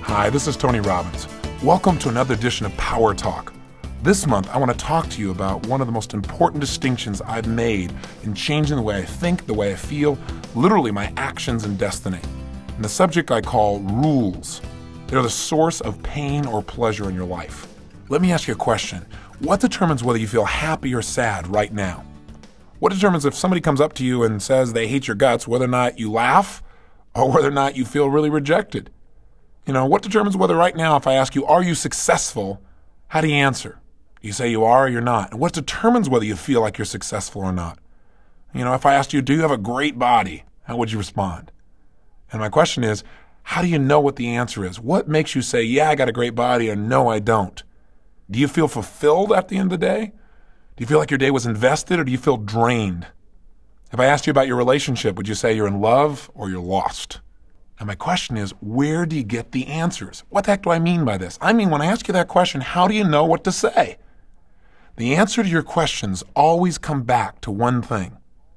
Hi, this is Tony Robbins. Welcome to another edition of Power Talk. This month, I want to talk to you about one of the most important distinctions I've made in changing the way I think, the way I feel, literally my actions and destiny. And the subject I call rules. They're the source of pain or pleasure in your life. Let me ask you a question. What determines whether you feel happy or sad right now? What determines if somebody comes up to you and says they hate your guts, whether or not you laugh or whether or not you feel really rejected? What determines whether right now, if I ask you, are you successful, how do you answer? Do you say you are or you're not? And what determines whether you feel like you're successful or not? If I asked you, do you have a great body, how would you respond? And my question is, how do you know what the answer is? What makes you say, yeah, I got a great body, or no, I don't? Do you feel fulfilled at the end of the day? Do you feel like your day was invested, or do you feel drained? If I asked you about your relationship, would you say you're in love or you're lost? And my question is, where do you get the answers? What the heck do I mean by this? I mean, when I ask you that question, how do you know what to say? The answer to your questions always come back to one thing.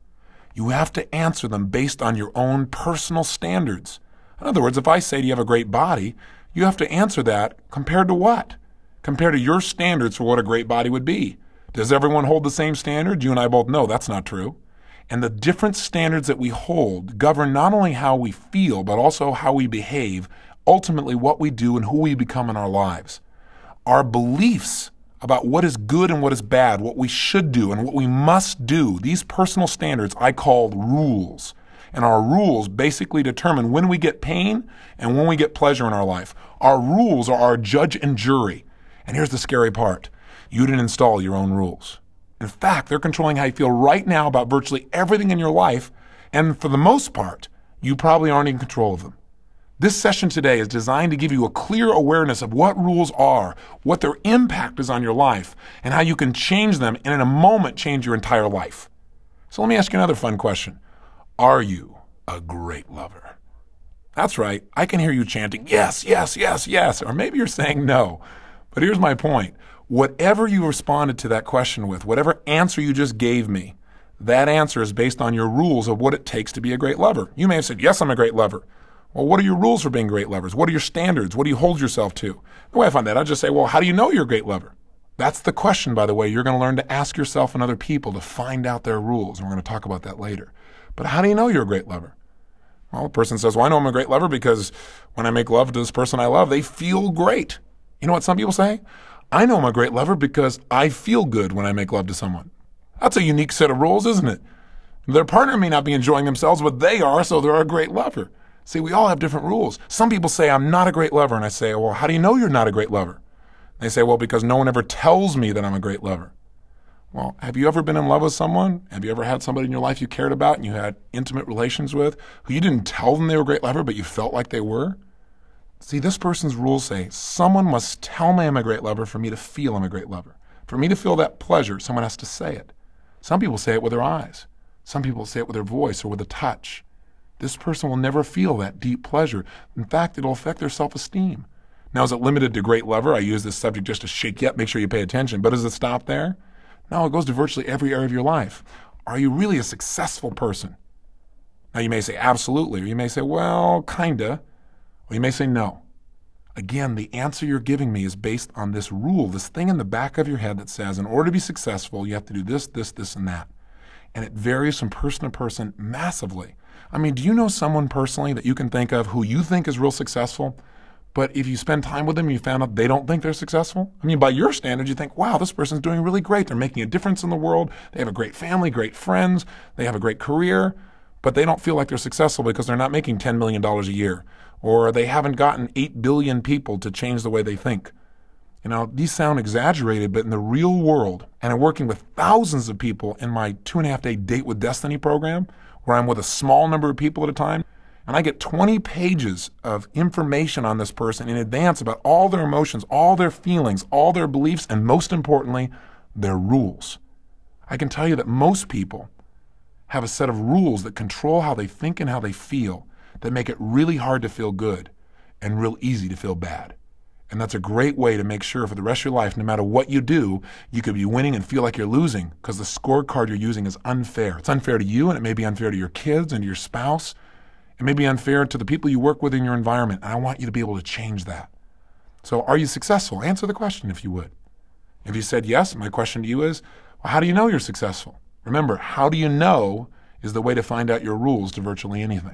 You have to answer them based on your own personal standards. In other words, if I say, do you have a great body? You have to answer that compared to what? Compared to your standards for what a great body would be. Does everyone hold the same standard? You and I both know that's not true. And the different standards that we hold govern not only how we feel, but also how we behave, ultimately what we do and who we become in our lives. Our beliefs about what is good and what is bad, what we should do and what we must do, these personal standards I call rules. And our rules basically determine when we get pain and when we get pleasure in our life. Our rules are our judge and jury. And here's the scary part. You didn't install your own rules. In fact, they're controlling how you feel right now about virtually everything in your life, and for the most part, you probably aren't in control of them. This session today is designed to give you a clear awareness of what rules are, what their impact is on your life, and how you can change them and in a moment change your entire life. So let me ask you another fun question. Are you a great lover? That's right. I can hear you chanting, yes, yes, yes, yes, or maybe you're saying no. But here's my point. Whatever you responded to that question with, whatever answer you just gave me, that answer is based on your rules of what it takes to be a great lover. You may have said, yes, I'm a great lover. Well, what are your rules for being great lovers? What are your standards? What do you hold yourself to? The way I find that, I just say, well, how do you know you're a great lover? That's the question, by the way, you're going to learn to ask yourself and other people to find out their rules. And we're going to talk about that later. But how do you know you're a great lover? Well, the person says, well, I know I'm a great lover because when I make love to this person I love, they feel great. You know what some people say? I know I'm a great lover because I feel good when I make love to someone. That's a unique set of rules, isn't it? Their partner may not be enjoying themselves, but they are, so they're a great lover. See, we all have different rules. Some people say, I'm not a great lover. And I say, well, how do you know you're not a great lover? They say, well, because no one ever tells me that I'm a great lover. Well, have you ever been in love with someone? Have you ever had somebody in your life you cared about and you had intimate relations with who you didn't tell them they were a great lover, but you felt like they were? See, this person's rules say, someone must tell me I'm a great lover for me to feel I'm a great lover. For me to feel that pleasure, someone has to say it. Some people say it with their eyes. Some people say it with their voice or with a touch. This person will never feel that deep pleasure. In fact, it'll affect their self-esteem. Now, is it limited to great lover? I use this subject just to shake you up, make sure you pay attention. But does it stop there? No, it goes to virtually every area of your life. Are you really a successful person? Now, you may say absolutely, or you may say, well, kinda. Or you may say no. Again, the answer you're giving me is based on this rule, this thing in the back of your head that says, in order to be successful, you have to do this, this, this, and that. And it varies from person to person massively. I mean, do you know someone personally that you can think of who you think is real successful, but if you spend time with them, you found out they don't think they're successful? I mean, by your standards, you think, wow, this person's doing really great. They're making a difference in the world. They have a great family, great friends. They have a great career, but they don't feel like they're successful because they're not making $10 million a year. Or they haven't gotten 8 billion people to change the way they think. These sound exaggerated, but in the real world, and I'm working with thousands of people in my 2.5-day Date with Destiny program, where I'm with a small number of people at a time, and I get 20 pages of information on this person in advance about all their emotions, all their feelings, all their beliefs, and most importantly, their rules. I can tell you that most people have a set of rules that control how they think and how they feel, that make it really hard to feel good and real easy to feel bad. And that's a great way to make sure for the rest of your life, no matter what you do, you could be winning and feel like you're losing because the scorecard you're using is unfair. It's unfair to you, and it may be unfair to your kids and to your spouse. It may be unfair to the people you work with in your environment, and I want you to be able to change that. So are you successful? Answer the question if you would. If you said yes, my question to you is, well, how do you know you're successful? Remember, how do you know is the way to find out your rules to virtually anything.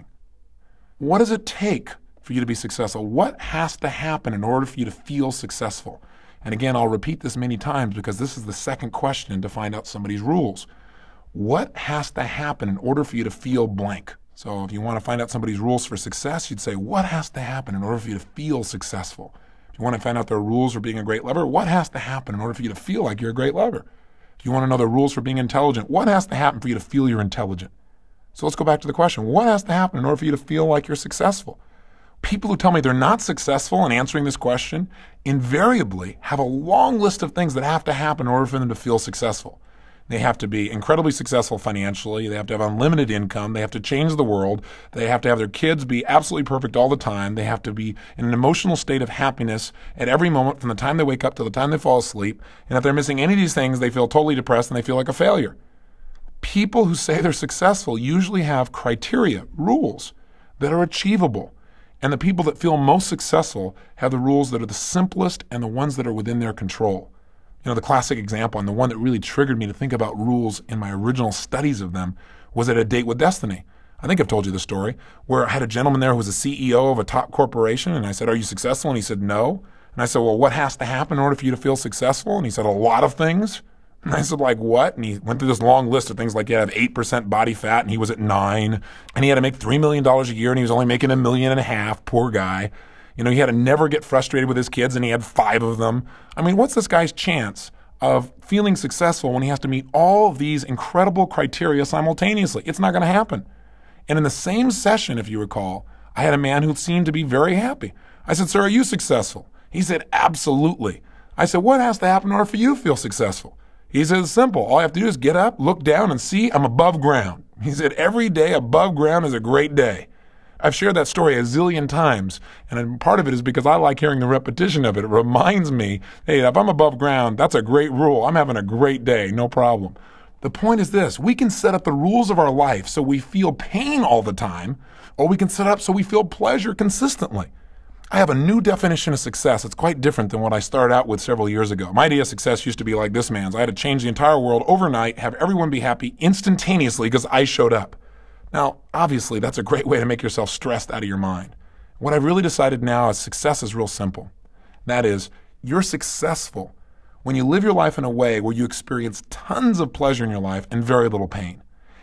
What does it take for you to be successful? What has to happen in order for you to feel successful? And again, I'll repeat this many times because this is the second question to find out somebody's rules. What has to happen in order for you to feel blank? So if you want to find out somebody's rules for success, you'd say, what has to happen in order for you to feel successful? If you want to find out their rules for being a great lover, what has to happen in order for you to feel like you're a great lover? If you want to know the rules for being intelligent, what has to happen for you to feel you're intelligent? So let's go back to the question. What has to happen in order for you to feel like you're successful? People who tell me they're not successful in answering this question invariably have a long list of things that have to happen in order for them to feel successful. They have to be incredibly successful financially. They have to have unlimited income. They have to change the world. They have to have their kids be absolutely perfect all the time. They have to be in an emotional state of happiness at every moment from the time they wake up to the time they fall asleep. And if they're missing any of these things, they feel totally depressed and they feel like a failure. People who say they're successful usually have criteria, rules that are achievable. And the people that feel most successful have the rules that are the simplest and the ones that are within their control. You know, the classic example, and the one that really triggered me to think about rules in my original studies of them, was at A Date with Destiny. I think I've told you the story, where I had a gentleman there who was a CEO of a top corporation, and I said, are you successful? And he said, no. And I said, well, what has to happen in order for you to feel successful? And he said, a lot of things. And I said, like what? And he went through this long list of things like you have 8% body fat, and he was at 9%. And he had to make $3 million a year, and he was only making $1.5 million. Poor guy. You know, he had to never get frustrated with his kids, and he had 5 of them. I mean, what's this guy's chance of feeling successful when he has to meet all of these incredible criteria simultaneously? It's not going to happen. And in the same session, if you recall, I had a man who seemed to be very happy. I said, sir, are you successful? He said, absolutely. I said, what has to happen in order for you to feel successful? He said, it's simple. All I have to do is get up, look down, and see I'm above ground. He said, every day above ground is a great day. I've shared that story a zillion times, and part of it is because I like hearing the repetition of it. It reminds me, hey, if I'm above ground, that's a great rule. I'm having a great day, no problem. The point is this: we can set up the rules of our life so we feel pain all the time, or we can set up so we feel pleasure consistently. I have a new definition of success. It's quite different than what I started out with several years ago. My idea of success used to be like this man's. I had to change the entire world overnight, have everyone be happy instantaneously because I showed up. Now, obviously, that's a great way to make yourself stressed out of your mind. What I've really decided now is success is real simple. That is, you're successful when you live your life in a way where you experience tons of pleasure in your life and very little pain.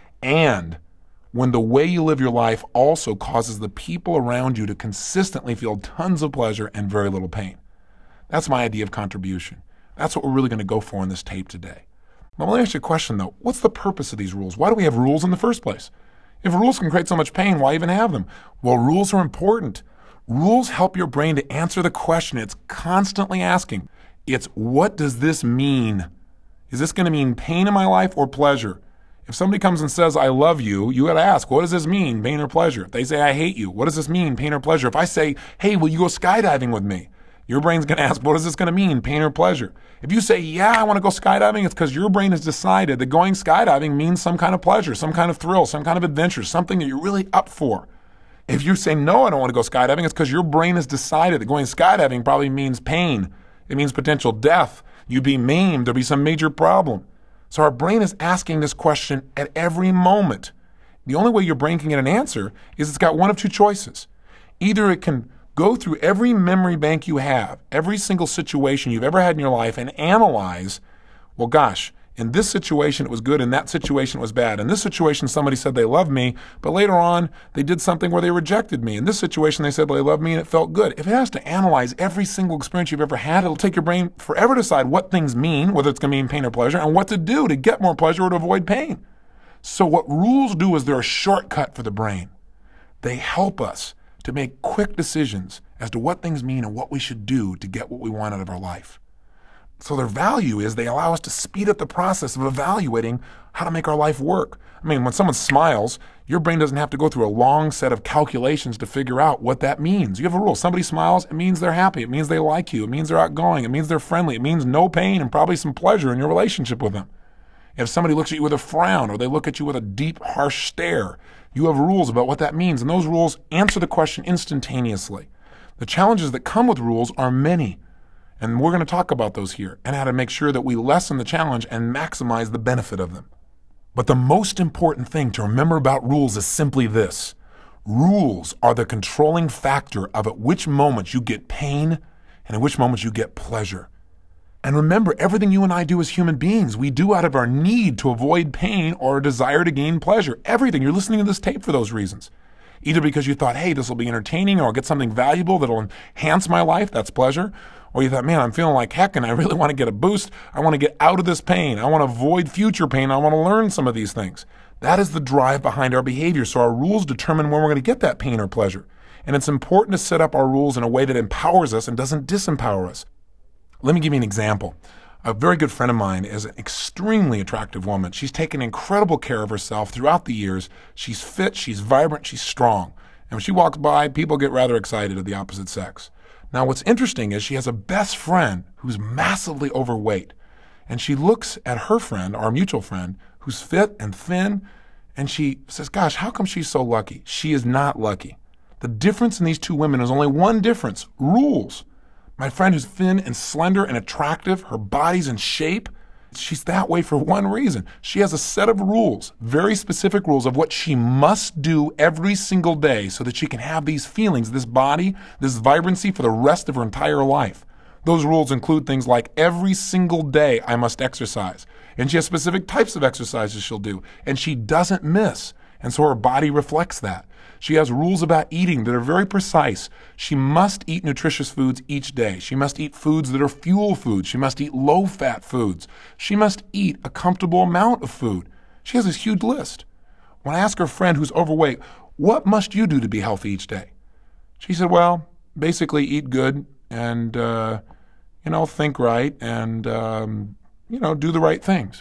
And when the way you live your life also causes the people around you to consistently feel tons of pleasure and very little pain. That's my idea of contribution. That's what we're really going to go for in this tape today. Well, let me ask you a question, though. What's the purpose of these rules? Why do we have rules in the first place? If rules can create so much pain, why even have them? Well, rules are important. Rules help your brain to answer the question it's constantly asking. It's, what does this mean? Is this going to mean pain in my life or pleasure? If somebody comes and says, I love you, you got to ask, what does this mean, pain or pleasure? If they say, I hate you, what does this mean, pain or pleasure? If I say, hey, will you go skydiving with me? Your brain's going to ask, what is this going to mean, pain or pleasure? If you say, yeah, I want to go skydiving, it's because your brain has decided that going skydiving means some kind of pleasure, some kind of thrill, some kind of adventure, something that you're really up for. If you say, no, I don't want to go skydiving, it's because your brain has decided that going skydiving probably means pain. It means potential death. You'd be maimed. There'll be some major problem. So our brain is asking this question at every moment. The only way your brain can get an answer is it's got one of two choices. Either it can go through every memory bank you have, every single situation you've ever had in your life, and analyze, well, gosh, in this situation it was good, in that situation it was bad. In this situation somebody said they loved me, but later on they did something where they rejected me. In this situation they said they loved me and it felt good. If it has to analyze every single experience you've ever had, it'll take your brain forever to decide what things mean, whether it's going to mean pain or pleasure, and what to do to get more pleasure or to avoid pain. So what rules do is they're a shortcut for the brain. They help us to make quick decisions as to what things mean and what we should do to get what we want out of our life. So their value is they allow us to speed up the process of evaluating how to make our life work. I mean, when someone smiles, your brain doesn't have to go through a long set of calculations to figure out what that means. You have a rule. Somebody smiles, it means they're happy. It means they like you. It means they're outgoing. It means they're friendly. It means no pain and probably some pleasure in your relationship with them. If somebody looks at you with a frown or they look at you with a deep, harsh stare, You have rules about what that means, and those rules answer the question instantaneously. The challenges that come with rules are many, and we're going to talk about those here and how to make sure that we lessen the challenge and maximize the benefit of them. But the most important thing to remember about rules is simply this. Rules are the controlling factor of at which moments you get pain and at which moments you get pleasure. And remember, everything you and I do as human beings, we do out of our need to avoid pain or a desire to gain pleasure. Everything. You're listening to this tape for those reasons. Either because you thought, hey, this will be entertaining, or I'll get something valuable that'll enhance my life. That's pleasure. Or you thought, man, I'm feeling like heck and I really want to get a boost. I want to get out of this pain. I want to avoid future pain. I want to learn some of these things. That is the drive behind our behavior. So our rules determine when we're going to get that pain or pleasure. And it's important to set up our rules in a way that empowers us and doesn't disempower us. Let me give you an example. A very good friend of mine is an extremely attractive woman. She's taken incredible care of herself throughout the years. She's fit, she's vibrant, she's strong. And when she walks by, people get rather excited of the opposite sex. Now, what's interesting is she has a best friend who's massively overweight. And she looks at her friend, our mutual friend, who's fit and thin, and she says, gosh, how come she's so lucky? She is not lucky. The difference in these two women is only one difference: rules. My friend who's thin and slender and attractive, her body's in shape, she's that way for one reason. She has a set of rules, very specific rules of what she must do every single day so that she can have these feelings, this body, this vibrancy for the rest of her entire life. Those rules include things like every single day I must exercise. And she has specific types of exercises she'll do, and she doesn't miss. And so her body reflects that. She has rules about eating that are very precise. She must eat nutritious foods each day. She must eat foods that are fuel foods. She must eat low-fat foods. She must eat a comfortable amount of food. She has this huge list. When I ask her friend who's overweight, what must you do to be healthy each day? She said, well, basically eat good and, think right and, do the right things.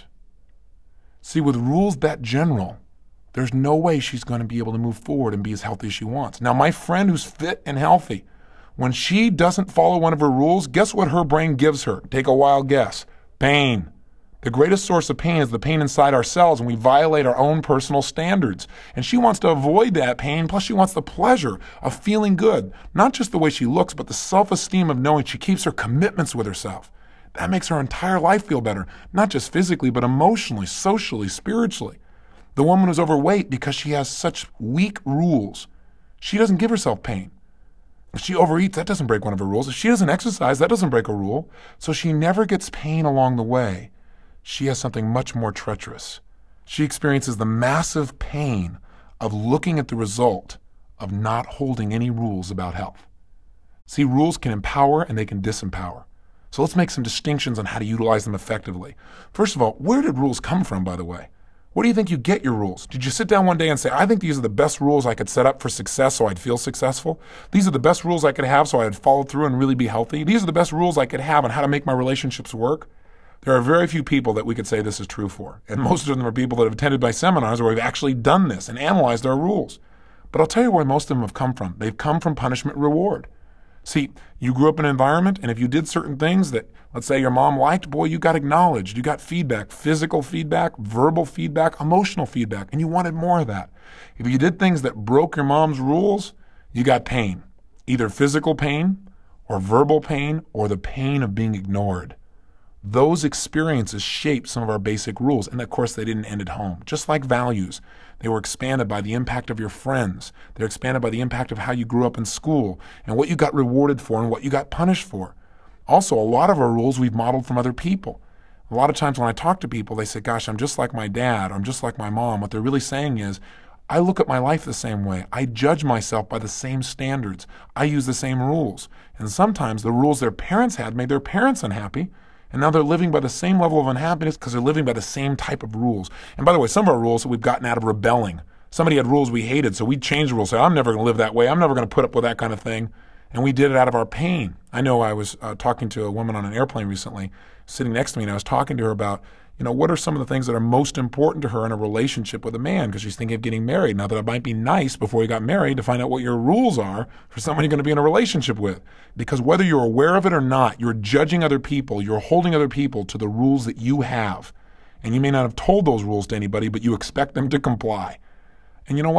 See, with rules that general, there's no way she's going to be able to move forward and be as healthy as she wants. Now, my friend who's fit and healthy, when she doesn't follow one of her rules, guess what her brain gives her? Take a wild guess. Pain. The greatest source of pain is the pain inside ourselves when we violate our own personal standards. And she wants to avoid that pain, plus she wants the pleasure of feeling good. Not just the way she looks, but the self-esteem of knowing she keeps her commitments with herself. That makes her entire life feel better, not just physically, but emotionally, socially, spiritually. The woman is overweight because she has such weak rules. She doesn't give herself pain. If she overeats, that doesn't break one of her rules. If she doesn't exercise, that doesn't break a rule. So she never gets pain along the way. She has something much more treacherous. She experiences the massive pain of looking at the result of not holding any rules about health. See, rules can empower and they can disempower. So let's make some distinctions on how to utilize them effectively. First of all, where did rules come from, by the way? What do you think you get your rules? Did you sit down one day and say, I think these are the best rules I could set up for success so I'd feel successful? These are the best rules I could have so I'd follow through and really be healthy? These are the best rules I could have on how to make my relationships work? There are very few people that we could say this is true for. And most of them are people that have attended my seminars where we've actually done this and analyzed our rules. But I'll tell you where most of them have come from. They've come from punishment reward. See, you grew up in an environment, and if you did certain things that, let's say, your mom liked, boy, you got acknowledged. You got feedback, physical feedback, verbal feedback, emotional feedback, and you wanted more of that. If you did things that broke your mom's rules, you got pain, either physical pain or verbal pain or the pain of being ignored. Those experiences shape some of our basic rules, and of course, they didn't end at home. Just like values, they were expanded by the impact of your friends. They're expanded by the impact of how you grew up in school and what you got rewarded for and what you got punished for. Also, a lot of our rules we've modeled from other people. A lot of times when I talk to people, they say, gosh, I'm just like my dad, or I'm just like my mom. What they're really saying is, I look at my life the same way. I judge myself by the same standards. I use the same rules. And sometimes the rules their parents had made their parents unhappy. And now they're living by the same level of unhappiness because they're living by the same type of rules. And by the way, some of our rules that we've gotten out of rebelling. Somebody had rules we hated, so we changed the rules. Say, I'm never going to live that way. I'm never going to put up with that kind of thing. And we did it out of our pain. I know I was talking to a woman on an airplane recently, sitting next to me, and I was talking to her about, what are some of the things that are most important to her in a relationship with a man, because she's thinking of getting married. Now, that it might be nice before you got married to find out what your rules are for someone you're going to be in a relationship with. Because whether you're aware of it or not, you're judging other people, you're holding other people to the rules that you have. And you may not have told those rules to anybody, but you expect them to comply. And you know what?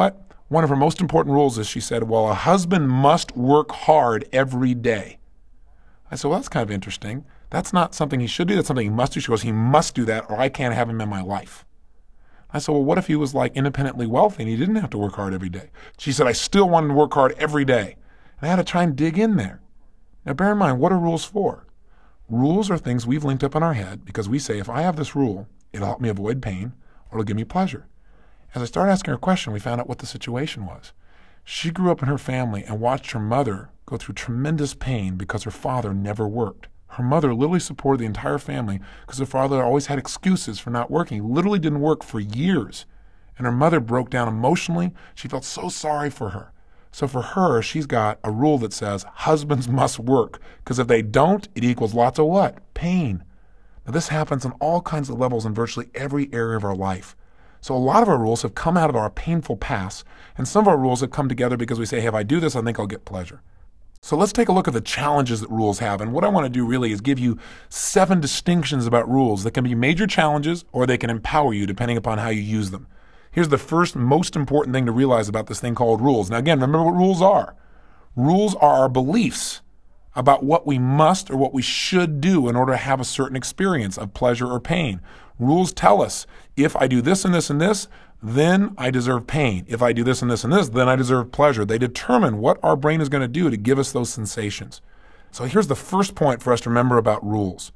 One of her most important rules is she said, well, a husband must work hard every day. I said, well, that's kind of interesting. That's not something he should do. That's something he must do. She goes, he must do that or I can't have him in my life. I said, well, what if he was like independently wealthy and he didn't have to work hard every day? She said, I still want him to work hard every day. And I had to try and dig in there. Now, bear in mind, what are rules for? Rules are things we've linked up in our head because we say, if I have this rule, it'll help me avoid pain or it'll give me pleasure. As I started asking her a question, we found out what the situation was. She grew up in her family and watched her mother go through tremendous pain because her father never worked. Her mother literally supported the entire family because her father always had excuses for not working. He literally didn't work for years. And her mother broke down emotionally. She felt so sorry for her. So for her, she's got a rule that says husbands must work because if they don't, it equals lots of what? Pain. Now this happens on all kinds of levels in virtually every area of our life. So a lot of our rules have come out of our painful past, and some of our rules have come together because we say, hey, if I do this, I think I'll get pleasure. So let's take a look at the challenges that rules have. And what I want to do really is give you 7 distinctions about rules that can be major challenges or they can empower you depending upon how you use them. Here's the first most important thing to realize about this thing called rules. Now again, remember what rules are. Rules are our beliefs about what we must or what we should do in order to have a certain experience of pleasure or pain. Rules tell us, if I do this and this and this, then I deserve pain. If I do this and this and this, then I deserve pleasure. They determine what our brain is going to do to give us those sensations. So here's the first point for us to remember about rules.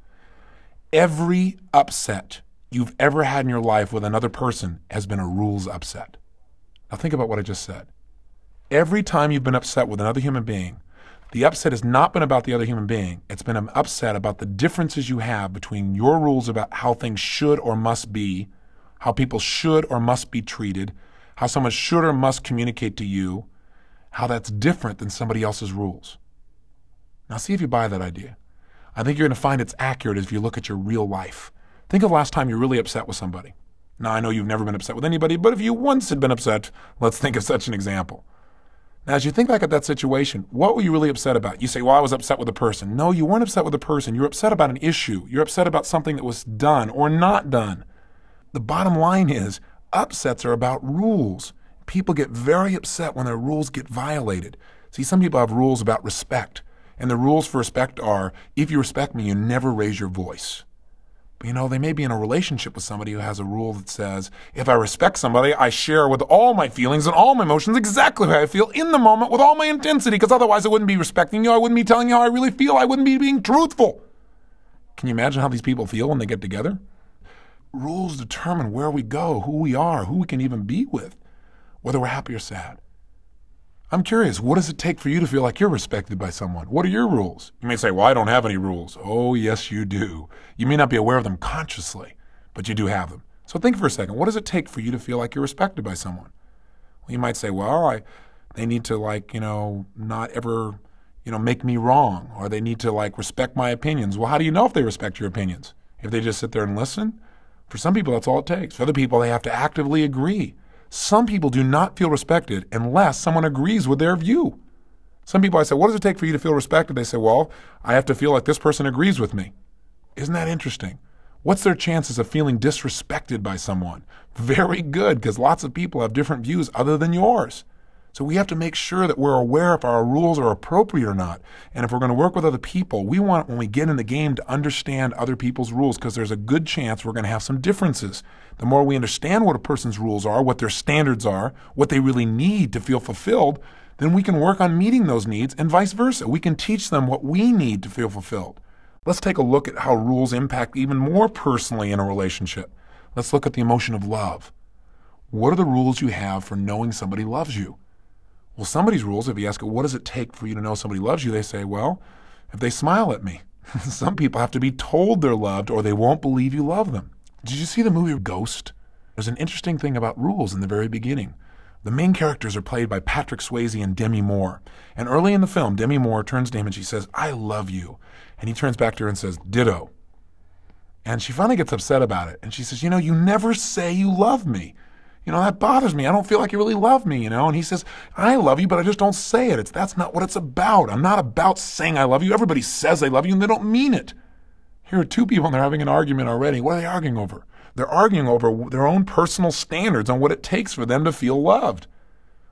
Every upset you've ever had in your life with another person has been a rules upset. Now think about what I just said. Every time you've been upset with another human being, the upset has not been about the other human being. It's been an upset about the differences you have between your rules about how things should or must be, how people should or must be treated, how someone should or must communicate to you, how that's different than somebody else's rules. Now see if you buy that idea. I think you're going to find it's accurate if you look at your real life. Think of the last time you're really upset with somebody. Now I know you've never been upset with anybody, but if you once had been upset, let's think of such an example. Now, as you think back at that situation, what were you really upset about? You say, well, I was upset with a person. No, you weren't upset with a person. You were upset about an issue. You're upset about something that was done or not done. The bottom line is, upsets are about rules. People get very upset when their rules get violated. See, some people have rules about respect, and the rules for respect are, if you respect me, you never raise your voice. But you know, they may be in a relationship with somebody who has a rule that says, if I respect somebody, I share with all my feelings and all my emotions exactly how I feel in the moment with all my intensity, because otherwise I wouldn't be respecting you, I wouldn't be telling you how I really feel, I wouldn't be being truthful. Can you imagine how these people feel when they get together? Rules determine where we go, who we are, who we can even be with, whether we're happy or sad. I'm curious, what does it take for you to feel like you're respected by someone? What are your rules? You may say, well, I don't have any rules. Oh, yes, you do. You may not be aware of them consciously, but you do have them. So think for a second, what does it take for you to feel like you're respected by someone? Well, you might say, well, they need to not ever, make me wrong, or they need to respect my opinions. Well, how do you know if they respect your opinions? If they just sit there and listen? For some people, that's all it takes. For other people, they have to actively agree. Some people do not feel respected unless someone agrees with their view. Some people, I say, what does it take for you to feel respected? They say, well, I have to feel like this person agrees with me. Isn't that interesting? What's their chances of feeling disrespected by someone? Very good, because lots of people have different views other than yours. So we have to make sure that we're aware if our rules are appropriate or not. And if we're going to work with other people, we want, when we get in the game, to understand other people's rules, because there's a good chance we're going to have some differences. The more we understand what a person's rules are, what their standards are, what they really need to feel fulfilled, then we can work on meeting those needs, and vice versa. We can teach them what we need to feel fulfilled. Let's take a look at how rules impact even more personally in a relationship. Let's look at the emotion of love. What are the rules you have for knowing somebody loves you? Well, somebody's rules, if you ask, what does it take for you to know somebody loves you? They say, well, if they smile at me. Some people have to be told they're loved or they won't believe you love them. Did you see the movie Ghost? There's an interesting thing about rules in the very beginning. The main characters are played by Patrick Swayze and Demi Moore. And early in the film, Demi Moore turns to him and she says, I love you. And he turns back to her and says, ditto. And she finally gets upset about it. And she says, you never say you love me. That bothers me. I don't feel like you really love me, And he says, I love you, but I just don't say it. That's not what it's about. I'm not about saying I love you. Everybody says they love you, and they don't mean it. Here are two people, and they're having an argument already. What are they arguing over? They're arguing over their own personal standards on what it takes for them to feel loved.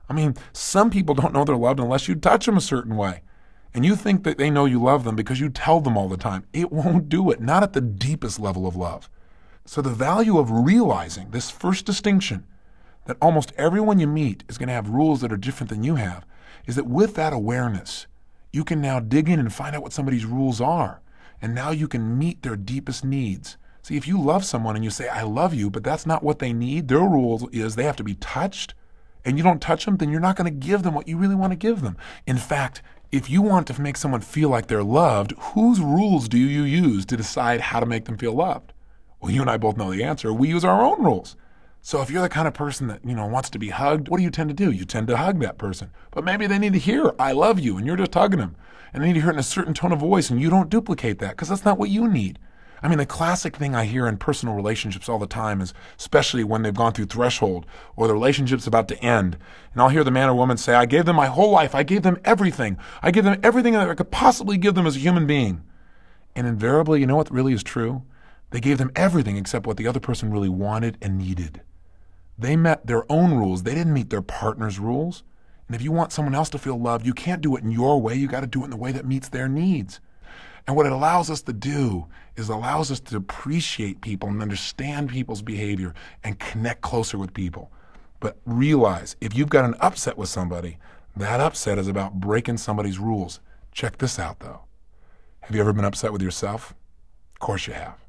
I mean, some people don't know they're loved unless you touch them a certain way. And you think that they know you love them because you tell them all the time. It won't do it, not at the deepest level of love. So the value of realizing this first distinction, that almost everyone you meet is going to have rules that are different than you have, is that with that awareness, you can now dig in and find out what somebody's rules are. And now you can meet their deepest needs. See, if you love someone and you say, I love you, but that's not what they need, their rule is they have to be touched, and you don't touch them, then you're not going to give them what you really want to give them. In fact, if you want to make someone feel like they're loved, whose rules do you use to decide how to make them feel loved? Well, you and I both know the answer. We use our own rules. So if you're the kind of person that, wants to be hugged, what do you tend to do? You tend to hug that person. But maybe they need to hear, I love you, and you're just hugging them. And they need to hear it in a certain tone of voice, and you don't duplicate that because that's not what you need. I mean, the classic thing I hear in personal relationships all the time is, especially when they've gone through threshold or the relationship's about to end, and I'll hear the man or woman say, I gave them my whole life. I gave them everything. I gave them everything that I could possibly give them as a human being. And invariably, you know what really is true? They gave them everything except what the other person really wanted and needed. They met their own rules. They didn't meet their partner's rules. And if you want someone else to feel loved, you can't do it in your way. You got to do it in the way that meets their needs. And what it allows us to do is allows us to appreciate people and understand people's behavior and connect closer with people. But realize, if you've got an upset with somebody, that upset is about breaking somebody's rules. Check this out, though. Have you ever been upset with yourself? Of course you have.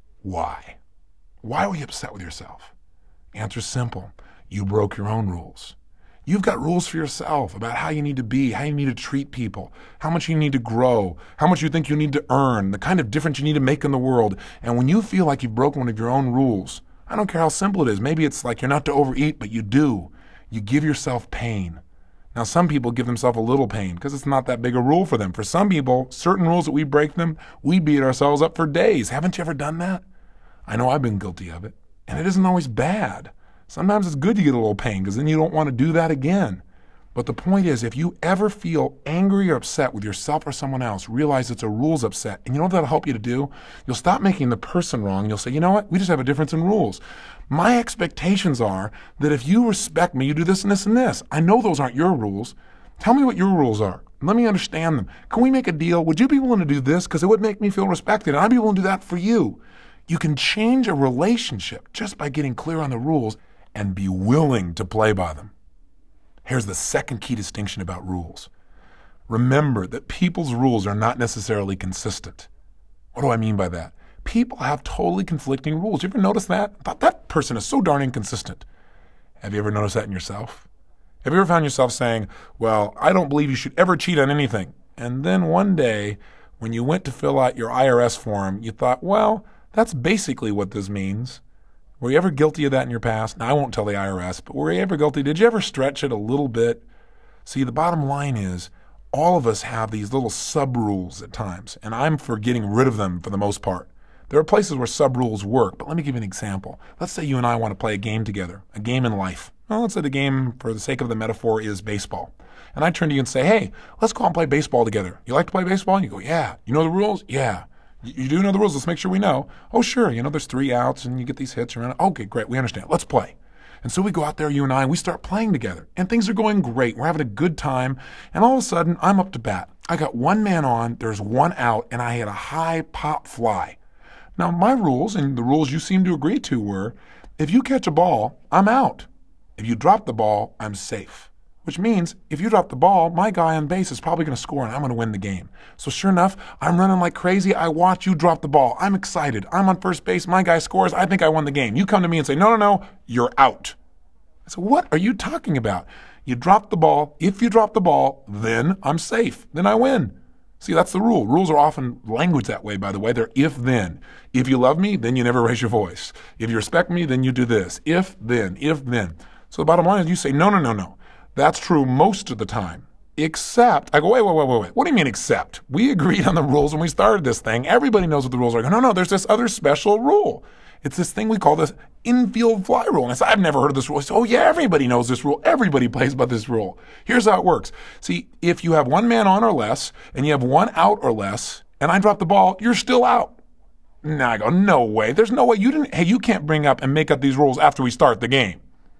Why? Why were you upset with yourself? Answer's simple. You broke your own rules. You've got rules for yourself about how you need to be, how you need to treat people, how much you need to grow, how much you think you need to earn, the kind of difference you need to make in the world. And when you feel like you've broken one of your own rules, I don't care how simple it is. Maybe it's like you're not to overeat, but you do. You give yourself pain. Now, some people give themselves a little pain because it's not that big a rule for them. For some people, certain rules that we break them, we beat ourselves up for days. Haven't you ever done that? I know I've been guilty of it. And it isn't always bad. Sometimes it's good to get a little pain because then you don't want to do that again. But the point is, if you ever feel angry or upset with yourself or someone else, realize it's a rules upset. And you know what that'll help you to do? You'll stop making the person wrong. You'll say, you know what? We just have a difference in rules. My expectations are that if you respect me, you do this and this and this. I know those aren't your rules. Tell me what your rules are. Let me understand them. Can we make a deal? Would you be willing to do this? Because it would make me feel respected. And I'd be willing to do that for you. You can change a relationship just by getting clear on the rules and be willing to play by them. Here's the second key distinction about rules. Remember that people's rules are not necessarily consistent. What do I mean by that? People have totally conflicting rules. You ever notice that? I thought that person is so darn inconsistent. Have you ever noticed that in yourself? Have you ever found yourself saying, well, I don't believe you should ever cheat on anything. And then one day, when you went to fill out your IRS form, you thought, well, that's basically what this means. Were you ever guilty of that in your past? Now, I won't tell the IRS, but were you ever guilty? Did you ever stretch it a little bit? See, the bottom line is all of us have these little sub-rules at times, and I'm for getting rid of them for the most part. There are places where sub-rules work, but let me give you an example. Let's say you and I want to play a game together, a game in life. Well, let's say the game, for the sake of the metaphor, is baseball. And I turn to you and say, hey, let's go out and play baseball together. You like to play baseball? And you go, yeah. You know the rules? Yeah. You do know the rules. Let's make sure we know. Oh, sure. There's 3 outs and you get these hits around. Okay, great. We understand. Let's play. And so we go out there, you and I, and we start playing together. And things are going great. We're having a good time. And all of a sudden, I'm up to bat. I got 1 man on, there's 1 out, and I hit a high pop fly. Now, my rules, and the rules you seem to agree to, were, if you catch a ball, I'm out. If you drop the ball, I'm safe. Which means, if you drop the ball, my guy on base is probably going to score and I'm going to win the game. So sure enough, I'm running like crazy. I watch you drop the ball. I'm excited. I'm on first base. My guy scores. I think I won the game. You come to me and say, no, you're out. I said, what are you talking about? You drop the ball. If you drop the ball, then I'm safe. Then I win. See, that's the rule. Rules are often languaged that way, by the way. They're if-then. If you love me, then you never raise your voice. If you respect me, then you do this. If-then. So the bottom line is you say, no. That's true most of the time, except, I go, wait. What do you mean except? We agreed on the rules when we started this thing. Everybody knows what the rules are. I go, no, there's this other special rule. It's this thing we call this infield fly rule. And I said, I've never heard of this rule. I said, oh yeah, everybody knows this rule. Everybody plays by this rule. Here's how it works. See, if you have 1 man on or less, and you have 1 out or less, and I drop the ball, you're still out. Now I go, no way. There's no way. You can't bring up and make up these rules after we start the game.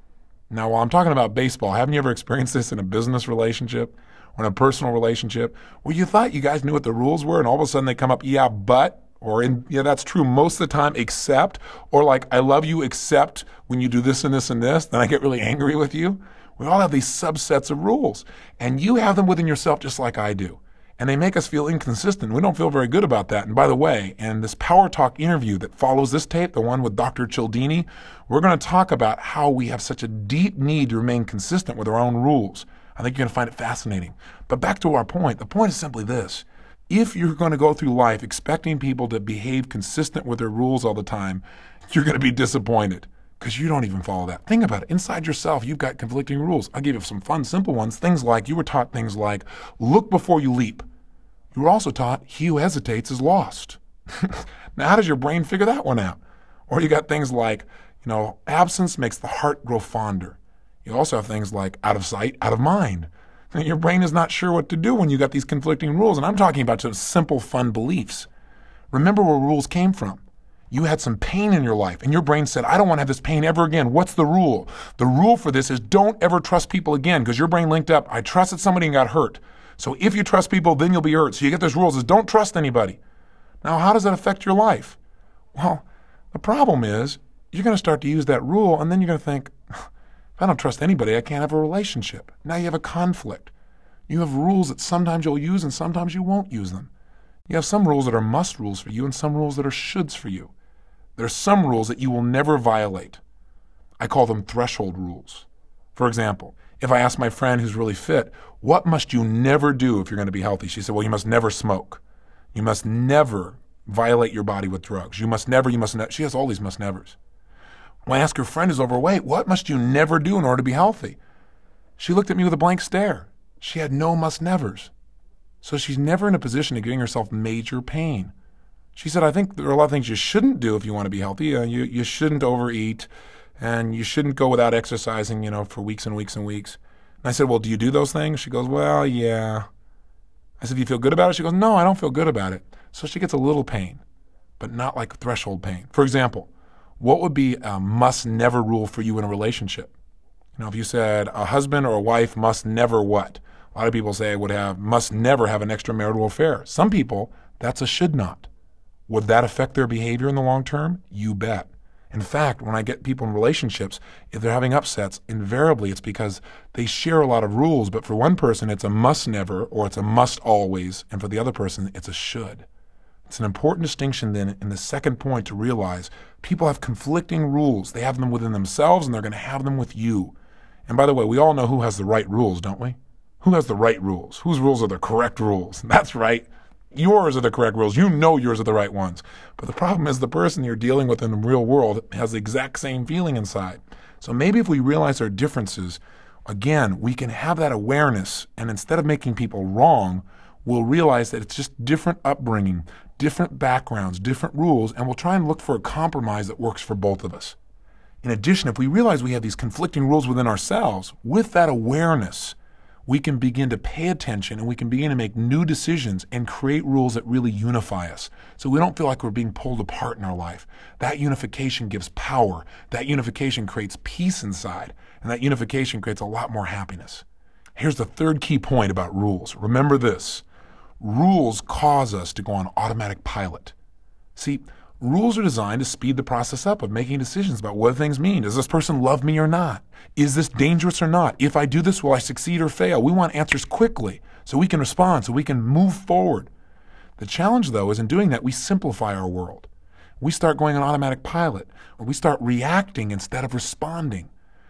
Now, while I'm talking about baseball, haven't you ever experienced this in a business relationship or in a personal relationship where you thought you guys knew what the rules were and all of a sudden they come up, yeah, but, or yeah, that's true most of the time, except, or like, I love you except when you do this and this and this, then I get really angry with you. We all have these subsets of rules, and you have them within yourself just like I do. And they make us feel inconsistent. We don't feel very good about that. And by the way, in this Power Talk interview that follows this tape, the one with Dr. Cialdini, we're going to talk about how we have such a deep need to remain consistent with our own rules. I think you're going to find it fascinating. But back to our point. The point is simply this. If you're going to go through life expecting people to behave consistent with their rules all the time, you're going to be disappointed because you don't even follow that. Think about it. Inside yourself, you've got conflicting rules. I'll give you some fun, simple ones. Things like, you were taught things like, look before you leap. You were also taught, he who hesitates is lost. Now, how does your brain figure that one out? Or you got things like, absence makes the heart grow fonder. You also have things like out of sight, out of mind. And your brain is not sure what to do when you got these conflicting rules. And I'm talking about just simple, fun beliefs. Remember where rules came from. You had some pain in your life, and your brain said, I don't want to have this pain ever again. What's the rule? The rule for this is don't ever trust people again, because your brain linked up, I trusted somebody and got hurt. So if you trust people, then you'll be hurt. So you get those rules is don't trust anybody. Now, how does that affect your life? Well, the problem is you're going to start to use that rule, and then you're going to think, if I don't trust anybody, I can't have a relationship. Now you have a conflict. You have rules that sometimes you'll use and sometimes you won't use them. You have some rules that are must rules for you and some rules that are shoulds for you. There are some rules that you will never violate. I call them threshold rules. For example, if I ask my friend who's really fit, what must you never do if you're going to be healthy? She said, well, you must never smoke. You must never violate your body with drugs. You must never. She has all these must nevers. When I ask her friend who's overweight, what must you never do in order to be healthy? She looked at me with a blank stare. She had no must nevers. So she's never in a position of giving herself major pain. She said, I think there are a lot of things you shouldn't do if you want to be healthy. You shouldn't overeat, and you shouldn't go without exercising, for weeks and weeks and weeks. And I said, well, do you do those things? She goes, well, yeah. I said, do you feel good about it? She goes, no, I don't feel good about it. So she gets a little pain, but not like threshold pain. For example, what would be a must-never rule for you in a relationship? If you said a husband or a wife must never what? A lot of people say must never have an extramarital affair. Some people, that's a should not. Would that affect their behavior in the long term? You bet. In fact, when I get people in relationships, if they're having upsets, invariably it's because they share a lot of rules, but for one person it's a must never or it's a must always, and for the other person it's a should. It's an important distinction then in the second point to realize people have conflicting rules. They have them within themselves and they're going to have them with you. And by the way, we all know who has the right rules, don't we? Who has the right rules? Whose rules are the correct rules? That's right. Yours are the correct rules. You know yours are the right ones. But the problem is the person you're dealing with in the real world has the exact same feeling inside. So maybe if we realize our differences, again, we can have that awareness, and instead of making people wrong, we'll realize that it's just different upbringing, different backgrounds, different rules, and we'll try and look for a compromise that works for both of us. In addition, if we realize we have these conflicting rules within ourselves, with that awareness, we can begin to pay attention and we can begin to make new decisions and create rules that really unify us. So we don't feel like we're being pulled apart in our life. That unification gives power. That unification creates peace inside. And that unification creates a lot more happiness. Here's the third key point about rules. Remember this. Rules cause us to go on automatic pilot. See, rules are designed to speed the process up of making decisions about what things mean. Does this person love me or not? Is this dangerous or not? If I do this, will I succeed or fail? We want answers quickly so we can respond, so we can move forward. The challenge, though, is in doing that, we simplify our world. We start going on automatic pilot, or we start reacting instead of responding.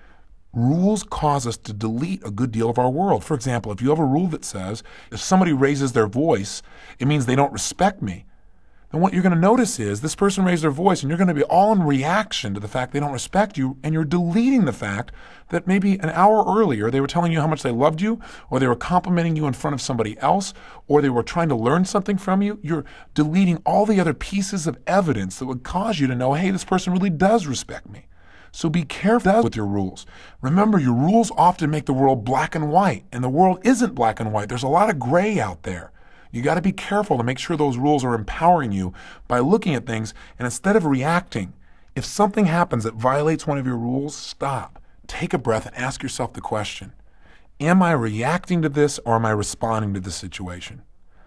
Rules cause us to delete a good deal of our world. For example, if you have a rule that says, if somebody raises their voice, it means they don't respect me. And what you're going to notice is this person raised their voice and you're going to be all in reaction to the fact they don't respect you, and you're deleting the fact that maybe an hour earlier they were telling you how much they loved you, or they were complimenting you in front of somebody else, or they were trying to learn something from you. You're deleting all the other pieces of evidence that would cause you to know, hey, this person really does respect me. So be careful with your rules. Remember, your rules often make the world black and white, and the world isn't black and white. There's a lot of gray out there. You got to be careful to make sure those rules are empowering you by looking at things, and instead of reacting, if something happens that violates one of your rules, stop. take a breath and ask yourself the question, am I reacting to this or am I responding to this situation?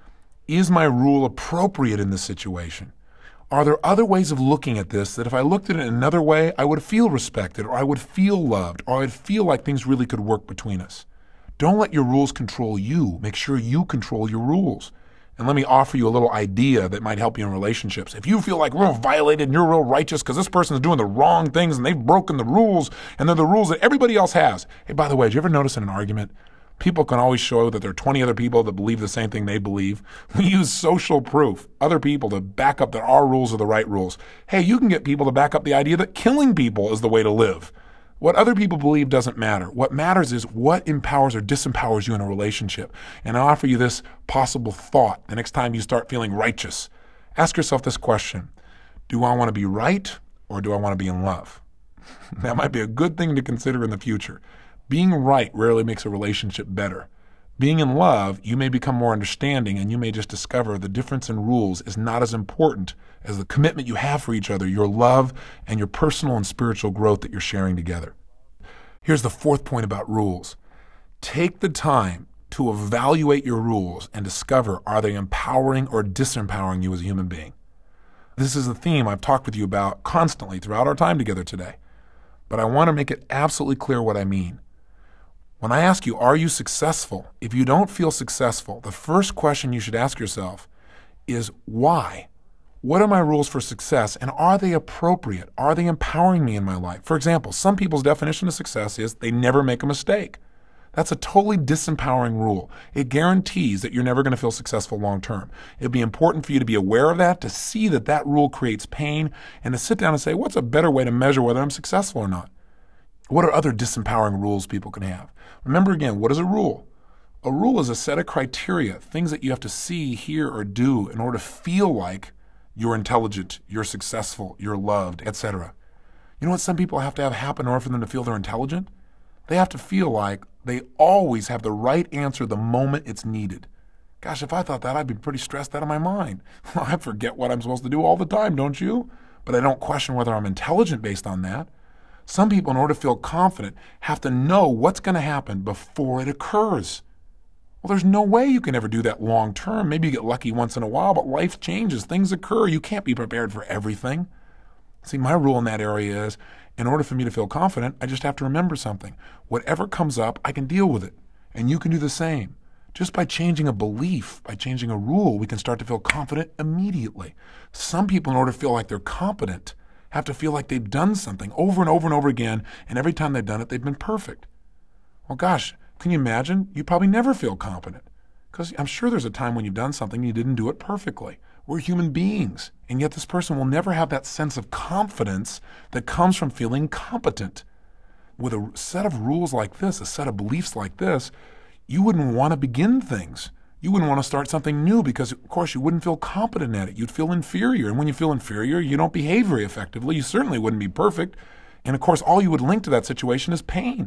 Is my rule appropriate in this situation? Are there other ways of looking at this that if I looked at it another way, I would feel respected, or I would feel loved, or I would feel like things really could work between us? Don't let your rules control you. Make sure you control your rules. And let me offer you a little idea that might help you in relationships. If you feel like real violated and you're real righteous because this person is doing the wrong things and they've broken the rules and they're the rules that everybody else has. Hey, by the way, did you ever notice in an argument, people can always show that there are 20 other people that believe the same thing they believe. We use social proof, other people to back up that our rules are the right rules. Hey, you can get people to back up the idea that killing people is the way to live. What other people believe doesn't matter. What matters is what empowers or disempowers you in a relationship. And I offer you this possible thought the next time you start feeling righteous. Ask yourself this question. Do I want to be right or do I want to be in love? That might be a good thing to consider in the future. Being right rarely makes a relationship better. Being in love, you may become more understanding and you may just discover the difference in rules is not as important as the commitment you have for each other, your love, and your personal and spiritual growth that you're sharing together. Here's the fourth point about rules. Take the time to evaluate your rules and discover, are they empowering or disempowering you as a human being? This is a theme I've talked with you about constantly throughout our time together today, but I want to make it absolutely clear what I mean. When I ask you, are you successful? If you don't feel successful, the first question you should ask yourself is why? What are my rules for success, and are they appropriate? Are they empowering me in my life? For example, some people's definition of success is they never make a mistake. That's a totally disempowering rule. It guarantees that you're never going to feel successful long term. It'd be important for you to be aware of that, to see that that rule creates pain, and to sit down and say, what's a better way to measure whether I'm successful or not? What are other disempowering rules people can have? Remember again, what is a rule? A rule is a set of criteria, things that you have to see, hear, or do in order to feel like you're intelligent, you're successful, you're loved, etc. You know what some people have to have happen in order for them to feel they're intelligent? They have to feel like they always have the right answer the moment it's needed. Gosh, if I thought that, I'd be pretty stressed out of my mind. I forget what I'm supposed to do all the time, don't you? But I don't question whether I'm intelligent based on that. Some people, in order to feel confident, have to know what's going to happen before it occurs. Well, there's no way you can ever do that long term. Maybe you get lucky once in a while, but life changes. Things occur. You can't be prepared for everything. See, my rule in that area is, in order for me to feel confident, I just have to remember something. Whatever comes up, I can deal with it. And you can do the same. Just by changing a belief, by changing a rule, we can start to feel confident immediately. Some people, in order to feel like they're competent, have to feel like they've done something over and over and over again, and every time they've done it, they've been perfect. Well, gosh, can you imagine? You probably never feel competent, because I'm sure there's a time when you've done something and you didn't do it perfectly. We're human beings, and yet this person will never have that sense of confidence that comes from feeling competent. With a set of rules like this, a set of beliefs like this, you wouldn't want to begin things. You wouldn't want to start something new because, of course, you wouldn't feel competent at it. You'd feel inferior. And when you feel inferior, you don't behave very effectively. You certainly wouldn't be perfect. And, of course, all you would link to that situation is pain.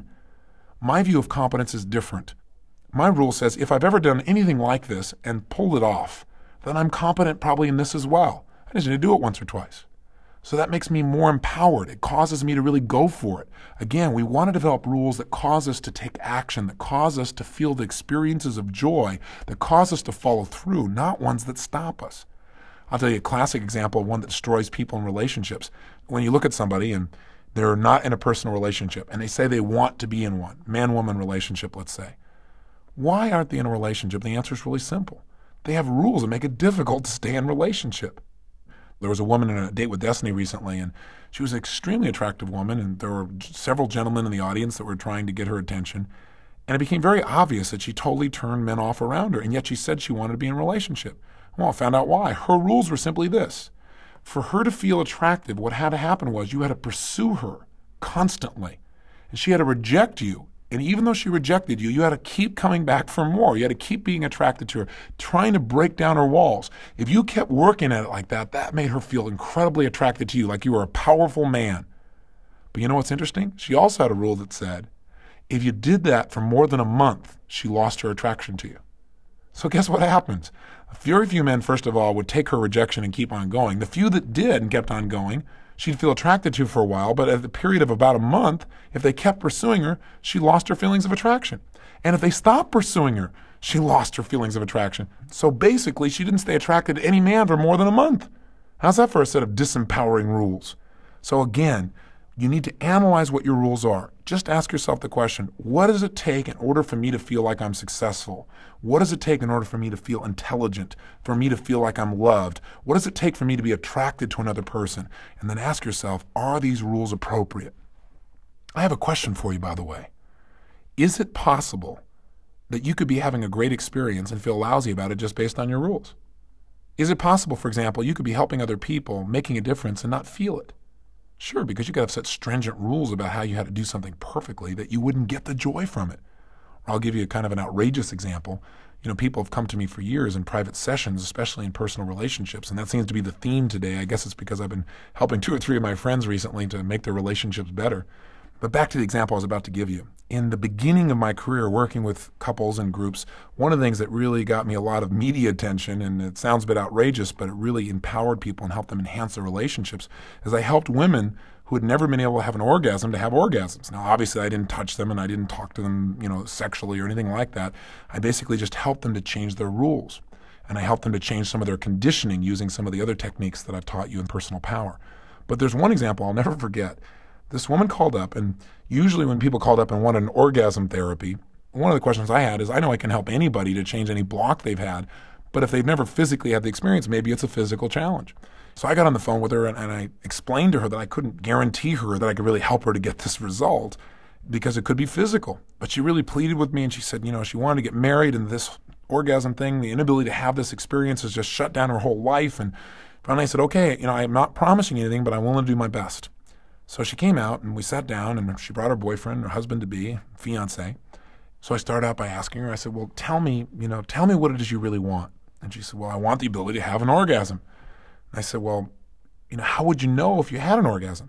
My view of competence is different. My rule says if I've ever done anything like this and pulled it off, then I'm competent probably in this as well. I just need to do it once or twice. So that makes me more empowered. It causes me to really go for it. Again, we want to develop rules that cause us to take action, that cause us to feel the experiences of joy, that cause us to follow through, not ones that stop us. I'll tell you a classic example of one that destroys people in relationships. When you look at somebody and they're not in a personal relationship and they say they want to be in one, man-woman relationship, let's say. Why aren't they in a relationship? The answer is really simple. They have rules that make it difficult to stay in a relationship. There was a woman in a Date with Destiny recently, and she was an extremely attractive woman, and there were several gentlemen in the audience that were trying to get her attention. And it became very obvious that she totally turned men off around her, and yet she said she wanted to be in a relationship. Well, I found out why. Her rules were simply this. For her to feel attractive, what had to happen was you had to pursue her constantly. And she had to reject you. And even though she rejected you, you had to keep coming back for more. You had to keep being attracted to her, trying to break down her walls. If you kept working at it like that, that made her feel incredibly attracted to you, like you were a powerful man. But you know what's interesting? She also had a rule that said, if you did that for more than a month, she lost her attraction to you. So guess what happens? Very few men, first of all, would take her rejection and keep on going. The few that did and kept on going, she'd feel attracted to for a while, but at the period of about a month, if they kept pursuing her, she lost her feelings of attraction. And if they stopped pursuing her, she lost her feelings of attraction. So basically, she didn't stay attracted to any man for more than a month. How's that for a set of disempowering rules? So again, you need to analyze what your rules are. Just ask yourself the question, what does it take in order for me to feel like I'm successful? What does it take in order for me to feel intelligent, for me to feel like I'm loved? What does it take for me to be attracted to another person? And then ask yourself, are these rules appropriate? I have a question for you, by the way. Is it possible that you could be having a great experience and feel lousy about it just based on your rules? Is it possible, for example, you could be helping other people, making a difference, and not feel it? Sure, because you could have such stringent rules about how you had to do something perfectly that you wouldn't get the joy from it. Or I'll give you a kind of an outrageous example. People have come to me for years in private sessions, especially in personal relationships, and that seems to be the theme today. I guess it's because I've been helping 2 or 3 of my friends recently to make their relationships better. But back to the example I was about to give you. In the beginning of my career working with couples and groups, one of the things that really got me a lot of media attention, and it sounds a bit outrageous, but it really empowered people and helped them enhance their relationships, is I helped women who had never been able to have an orgasm to have orgasms. Now, obviously, I didn't touch them and I didn't talk to them, sexually or anything like that. I basically just helped them to change their rules. And I helped them to change some of their conditioning using some of the other techniques that I've taught you in personal power. But there's one example I'll never forget. This woman called up, and usually when people called up and wanted an orgasm therapy, one of the questions I had is, I know I can help anybody to change any block they've had, but if they've never physically had the experience, maybe it's a physical challenge. So I got on the phone with her and I explained to her that I couldn't guarantee her that I could really help her to get this result because it could be physical. But she really pleaded with me and she said, she wanted to get married, and this orgasm thing, the inability to have this experience has just shut down her whole life. And finally I said, okay, I'm not promising anything, but I'm willing to do my best. So she came out and we sat down and she brought her boyfriend, her husband-to-be, fiance. So I started out by asking her, I said, well, tell me what it is you really want. And she said, well, I want the ability to have an orgasm. And I said, well, how would you know if you had an orgasm?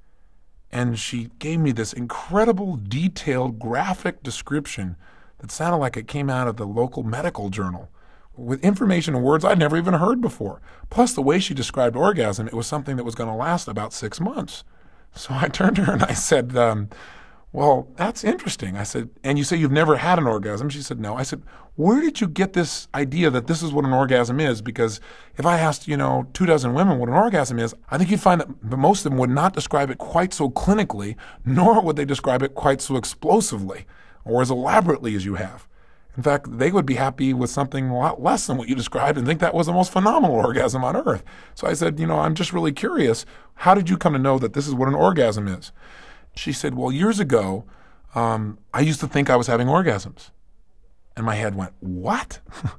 And she gave me this incredible, detailed, graphic description that sounded like it came out of the local medical journal with information and words I'd never even heard before. Plus, the way she described orgasm, it was something that was going to last about 6 months. So I turned to her and I said, well, that's interesting. I said, and you say you've never had an orgasm? She said, no. I said, where did you get this idea that this is what an orgasm is? Because if I asked, 24 women what an orgasm is, I think you'd find that most of them would not describe it quite so clinically, nor would they describe it quite so explosively or as elaborately as you have. In fact, they would be happy with something a lot less than what you described and think that was the most phenomenal orgasm on earth. So I said, I'm just really curious. How did you come to know that this is what an orgasm is? She said, well, years ago, I used to think I was having orgasms. And my head went, what?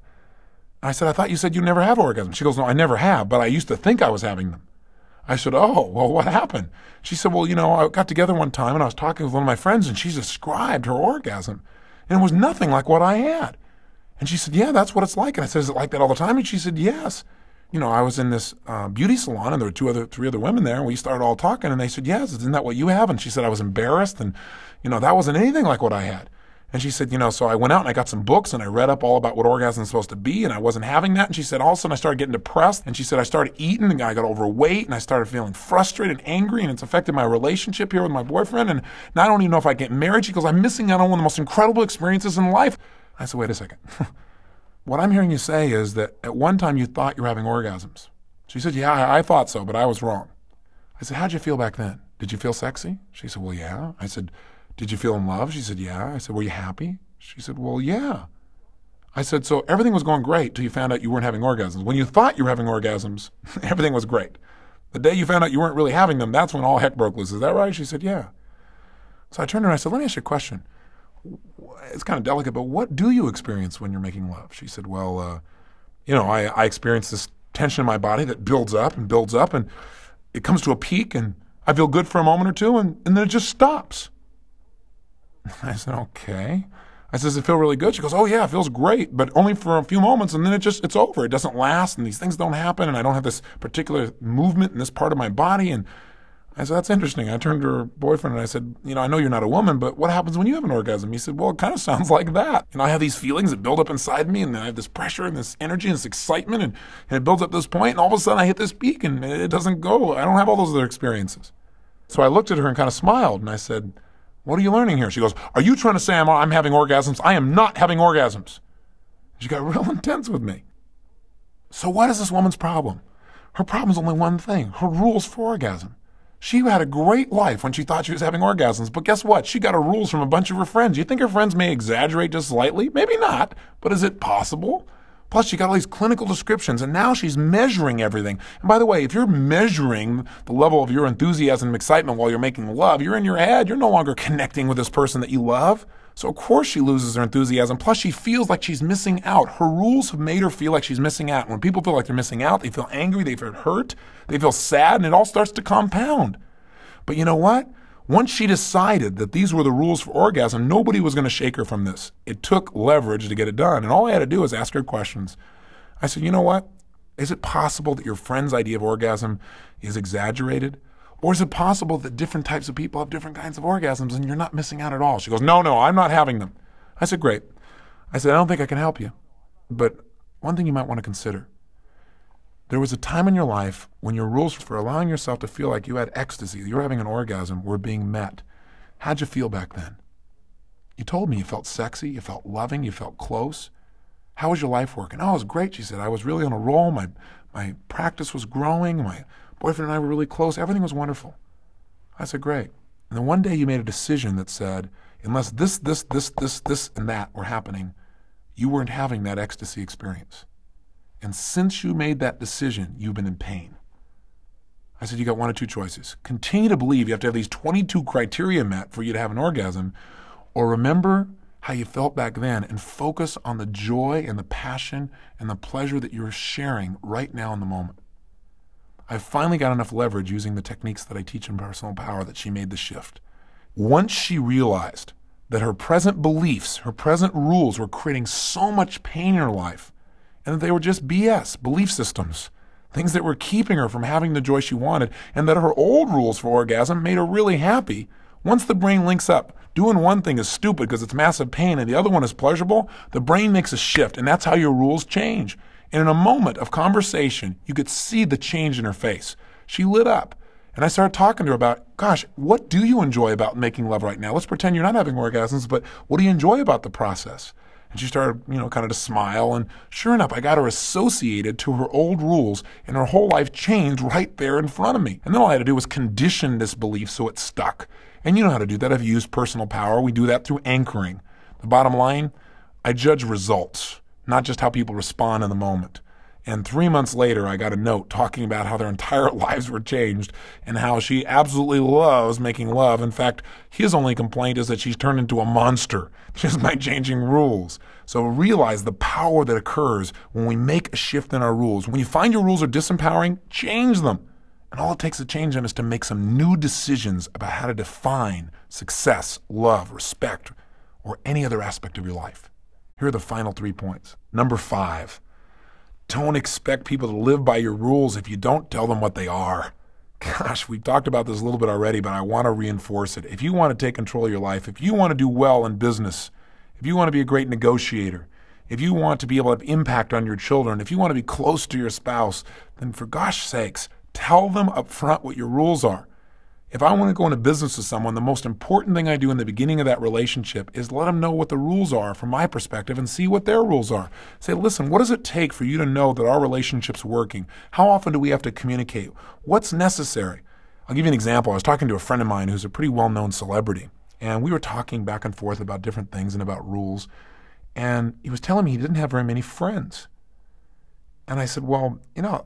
I said, I thought you said you never have orgasms. She goes, no, I never have, but I used to think I was having them. I said, oh, well, what happened? She said, well, I got together one time and I was talking with one of my friends and she described her orgasm. And it was nothing like what I had. And she said, yeah, that's what it's like. And I said, is it like that all the time? And she said, yes. I was in this beauty salon and there were 3 other women there and we started all talking and they said, yes, isn't that what you have? And she said, I was embarrassed and, that wasn't anything like what I had. And she said, so I went out and I got some books and I read up all about what orgasm is supposed to be and I wasn't having that. And she said, all of a sudden I started getting depressed. And she said, I started eating and I got overweight and I started feeling frustrated and angry and it's affected my relationship here with my boyfriend. And now I don't even know if I get married. She goes, I'm missing out on one of the most incredible experiences in life. I said, wait a second. What I'm hearing you say is that at one time you thought you were having orgasms. She said, yeah, I thought so, but I was wrong. I said, how'd you feel back then? Did you feel sexy? She said, well, yeah. I said, did you feel in love? She said, yeah. I said, were you happy? She said, well, yeah. I said, so everything was going great till you found out you weren't having orgasms. When you thought you were having orgasms, everything was great. The day you found out you weren't really having them, that's when all heck broke loose. Is that right? She said, yeah. So I turned to her and I said, let me ask you a question. It's kind of delicate, but what do you experience when you're making love? She said, well, I experience this tension in my body that builds up and it comes to a peak and I feel good for a moment or two and then it just stops. I said, okay. I said, does it feel really good? She goes, oh yeah, it feels great, but only for a few moments and then it's over. It doesn't last and these things don't happen and I don't have this particular movement in this part of my body. And I said, that's interesting. I turned to her boyfriend and I said, I know you're not a woman, but what happens when you have an orgasm? He said, well, it kind of sounds like that. I have these feelings that build up inside me, and then I have this pressure and this energy and this excitement, and it builds up to this point, and all of a sudden I hit this peak and it doesn't go. I don't have all those other experiences. So I looked at her and kind of smiled, and I said, what are you learning here? She goes, are you trying to say I'm having orgasms? I am not having orgasms. She got real intense with me. So what is this woman's problem? Her problem is only one thing, her rules for orgasm. She had a great life when she thought she was having orgasms, but guess what? She got her rules from a bunch of her friends. You think her friends may exaggerate just slightly? Maybe not, but is it possible? Plus, she got all these clinical descriptions, and now she's measuring everything. And by the way, if you're measuring the level of your enthusiasm and excitement while you're making love, you're in your head. You're no longer connecting with this person that you love. So of course she loses her enthusiasm. Plus, she feels like she's missing out. Her rules have made her feel like she's missing out. When people feel like they're missing out, they feel angry, they feel hurt, they feel sad, and it all starts to compound. But you know what? Once she decided that these were the rules for orgasm, nobody was going to shake her from this. It took leverage to get it done. And all I had to do was ask her questions. I said, you know what? Is it possible that your friend's idea of orgasm is exaggerated? Or is it possible that different types of people have different kinds of orgasms and you're not missing out at all? She goes, no, I'm not having them. I said, great. I said, I don't think I can help you. But one thing you might want to consider. There was a time in your life when your rules for allowing yourself to feel like you had ecstasy, you were having an orgasm, were being met. How'd you feel back then? You told me you felt sexy, you felt loving, you felt close. How was your life working? Oh, it was great, she said. I was really on a roll. My practice was growing. My boyfriend and I were really close. Everything was wonderful. I said, great. And then one day you made a decision that said, unless this, and that were happening, you weren't having that ecstasy experience. And since you made that decision, you've been in pain. I said, you got one of two choices. Continue to believe you have to have these 22 criteria met for you to have an orgasm, or remember how you felt back then and focus on the joy and the passion and the pleasure that you're sharing right now in the moment. I finally got enough leverage using the techniques that I teach in Personal Power that she made the shift. Once she realized that her present beliefs, her present rules were creating so much pain in her life, and that they were just BS, belief systems, things that were keeping her from having the joy she wanted, and that her old rules for orgasm made her really happy. Once the brain links up, doing one thing is stupid because it's massive pain and the other one is pleasurable, the brain makes a shift, and that's how your rules change. And in a moment of conversation, you could see the change in her face. She lit up. And I started talking to her about, gosh, what do you enjoy about making love right now? Let's pretend you're not having orgasms, but what do you enjoy about the process? And she started, kind of to smile. And sure enough, I got her associated to her old rules, and her whole life changed right there in front of me. And then all I had to do was condition this belief so it stuck. And you know how to do that. I've used Personal Power. We do that through anchoring. The bottom line, I judge results, not just how people respond in the moment. And 3 months later, I got a note talking about how their entire lives were changed and how she absolutely loves making love. In fact, his only complaint is that she's turned into a monster just by changing rules. So realize the power that occurs when we make a shift in our rules. When you find your rules are disempowering, change them. And all it takes to change them is to make some new decisions about how to define success, love, respect, or any other aspect of your life. Here are the final 3 points. Number 5. Don't expect people to live by your rules if you don't tell them what they are. Gosh, we've talked about this a little bit already, but I want to reinforce it. If you want to take control of your life, if you want to do well in business, if you want to be a great negotiator, if you want to be able to have impact on your children, if you want to be close to your spouse, then for gosh sakes, tell them up front what your rules are. If I want to go into business with someone, the most important thing I do in the beginning of that relationship is let them know what the rules are from my perspective and see what their rules are. Say, listen, what does it take for you to know that our relationship's working? How often do we have to communicate? What's necessary? I'll give you an example. I was talking to a friend of mine who's a pretty well-known celebrity, and we were talking back and forth about different things and about rules, and he was telling me he didn't have very many friends. And I said, well,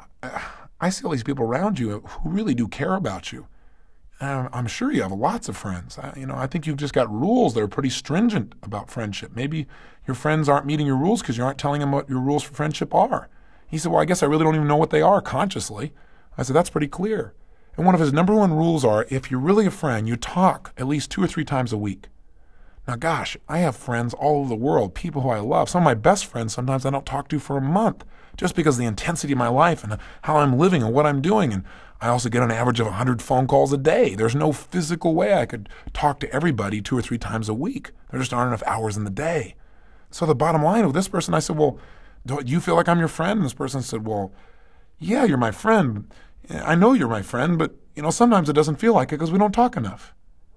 I see all these people around you who really do care about you. I'm sure you have lots of friends. I think you've just got rules that are pretty stringent about friendship. Maybe your friends aren't meeting your rules because you aren't telling them what your rules for friendship are. He said, well, I guess I really don't even know what they are consciously. I said, that's pretty clear. And one of his number one rules are, if you're really a friend, you talk at least 2 or 3 times a week. Now, gosh, I have friends all over the world, people who I love. Some of my best friends sometimes I don't talk to for a month just because of the intensity of my life and how I'm living and what I'm doing. And I also get an average of 100 phone calls a day. There's no physical way I could talk to everybody 2 or 3 times a week. There just aren't enough hours in the day. So the bottom line with this person, I said, well, do you feel like I'm your friend? And this person said, well, yeah, you're my friend. I know you're my friend, but sometimes it doesn't feel like it because we don't talk enough.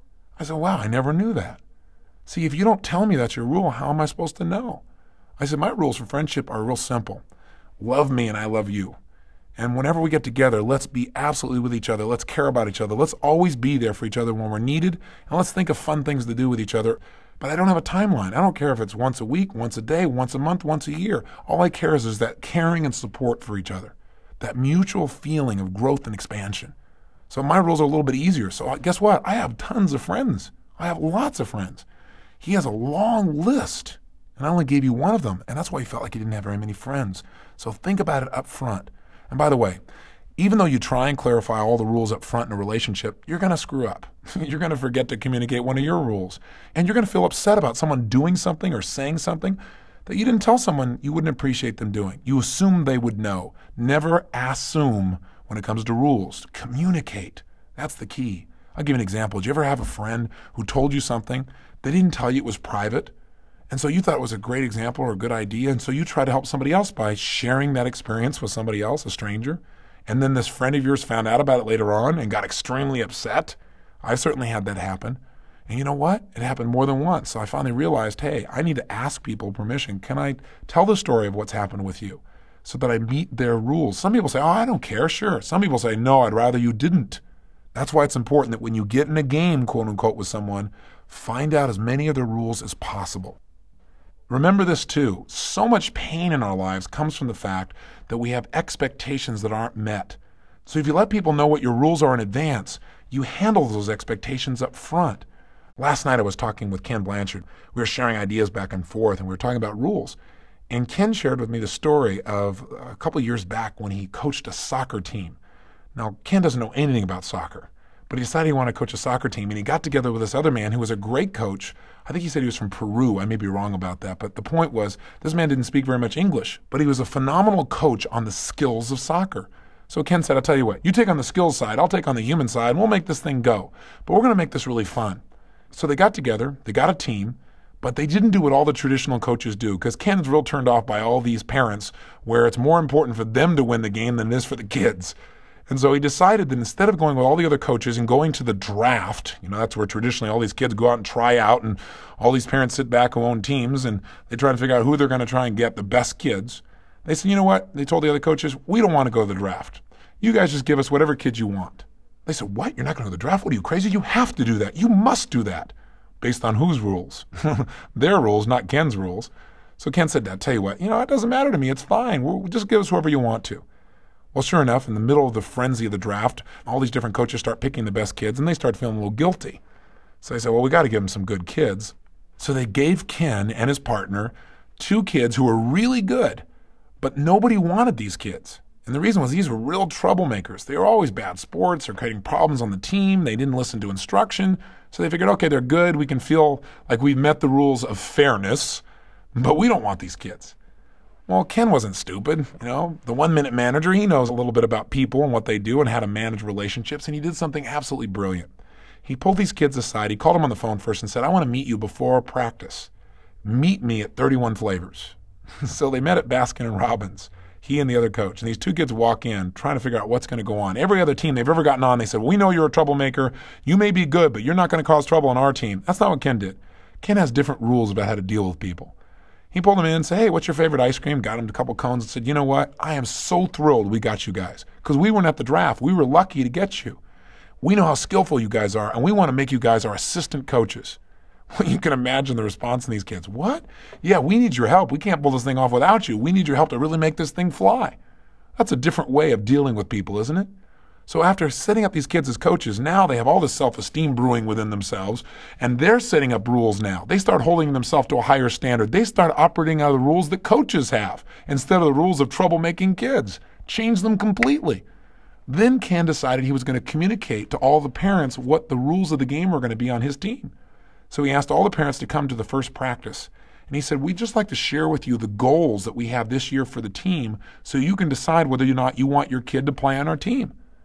I said, wow, I never knew that. See, if you don't tell me that's your rule, how am I supposed to know? I said, my rules for friendship are real simple. Love me and I love you. And whenever we get together, let's be absolutely with each other. Let's care about each other. Let's always be there for each other when we're needed. And let's think of fun things to do with each other. But I don't have a timeline. I don't care if it's once a week, once a day, once a month, once a year. All I care is that caring and support for each other, that mutual feeling of growth and expansion. So my rules are a little bit easier. So guess what? I have tons of friends. I have lots of friends. He has a long list, and I only gave you one of them. And that's why he felt like he didn't have very many friends. So think about it up front. And by the way, even though you try and clarify all the rules up front in a relationship, you're going to screw up. You're going to forget to communicate one of your rules. And you're going to feel upset about someone doing something or saying something that you didn't tell someone you wouldn't appreciate them doing. You assume they would know. Never assume when it comes to rules. Communicate. That's the key. I'll give you an example. Did you ever have a friend who told you something, they didn't tell you it was private, and so you thought it was a great example or a good idea, and so you try to help somebody else by sharing that experience with somebody else, a stranger, and then this friend of yours found out about it later on and got extremely upset? I've certainly had that happen. And you know what? It happened more than once. So I finally realized, hey, I need to ask people permission. Can I tell the story of what's happened with you so that I meet their rules? Some people say, oh, I don't care. Sure. Some people say, no, I'd rather you didn't. That's why it's important that when you get in a game, quote unquote, with someone, find out as many of their rules as possible. Remember this too. So much pain in our lives comes from the fact that we have expectations that aren't met. So if you let people know what your rules are in advance, you handle those expectations up front. Last night I was talking with Ken Blanchard. We were sharing ideas back and forth, and we were talking about rules. And Ken shared with me the story of a couple of years back when he coached a soccer team. Now, Ken doesn't know anything about soccer, but he decided he wanted to coach a soccer team, and he got together with this other man who was a great coach. I think he said he was from Peru. I may be wrong about that, but the point was this man didn't speak very much English, but he was a phenomenal coach on the skills of soccer. So Ken said, I'll tell you what, you take on the skills side, I'll take on the human side, and we'll make this thing go. But we're going to make this really fun. So they got together, they got a team, but they didn't do what all the traditional coaches do, because Ken's real turned off by all these parents where it's more important for them to win the game than it is for the kids. And so he decided that instead of going with all the other coaches and going to the draft, that's where traditionally all these kids go out and try out, and all these parents sit back who own teams and they try to figure out who they're going to try and get, the best kids. They said, you know what? They told the other coaches, we don't want to go to the draft. You guys just give us whatever kids you want. They said, what? You're not going to the draft? What are you, crazy? You have to do that. You must do that. Based on whose rules? Their rules, not Ken's rules. So Ken said, Dad, tell you what, it doesn't matter to me. It's fine. We'll just give us whoever you want to. Well, sure enough, in the middle of the frenzy of the draft, all these different coaches start picking the best kids, and they start feeling a little guilty. So they said, well, we got to give them some good kids. So they gave Ken and his partner 2 kids who were really good, but nobody wanted these kids. And the reason was these were real troublemakers. They were always bad sports or creating problems on the team. They didn't listen to instruction. So they figured, okay, they're good. We can feel like we've met the rules of fairness, but we don't want these kids. Well, Ken wasn't stupid. The 1-minute manager, he knows a little bit about people and what they do and how to manage relationships, and he did something absolutely brilliant. He pulled these kids aside. He called them on the phone first and said, I want to meet you before practice. Meet me at 31 Flavors. So they met at Baskin and Robbins, he and the other coach. And these 2 kids walk in trying to figure out what's going to go on. Every other team they've ever gotten on, they said, we know you're a troublemaker. You may be good, but you're not going to cause trouble on our team. That's not what Ken did. Ken has different rules about how to deal with people. He pulled them in and said, hey, what's your favorite ice cream? Got him a couple cones and said, you know what? I am so thrilled we got you guys because we weren't at the draft. We were lucky to get you. We know how skillful you guys are, and we want to make you guys our assistant coaches. Well, you can imagine the response in these kids. What? Yeah, we need your help. We can't pull this thing off without you. We need your help to really make this thing fly. That's a different way of dealing with people, isn't it? So after setting up these kids as coaches, now they have all this self-esteem brewing within themselves, and they're setting up rules now. They start holding themselves to a higher standard. They start operating out of the rules that coaches have instead of the rules of troublemaking kids. Change them completely. Then Ken decided he was going to communicate to all the parents what the rules of the game were going to be on his team. So he asked all the parents to come to the first practice. And he said, we'd just like to share with you the goals that we have this year for the team so you can decide whether or not you want your kid to play on our team.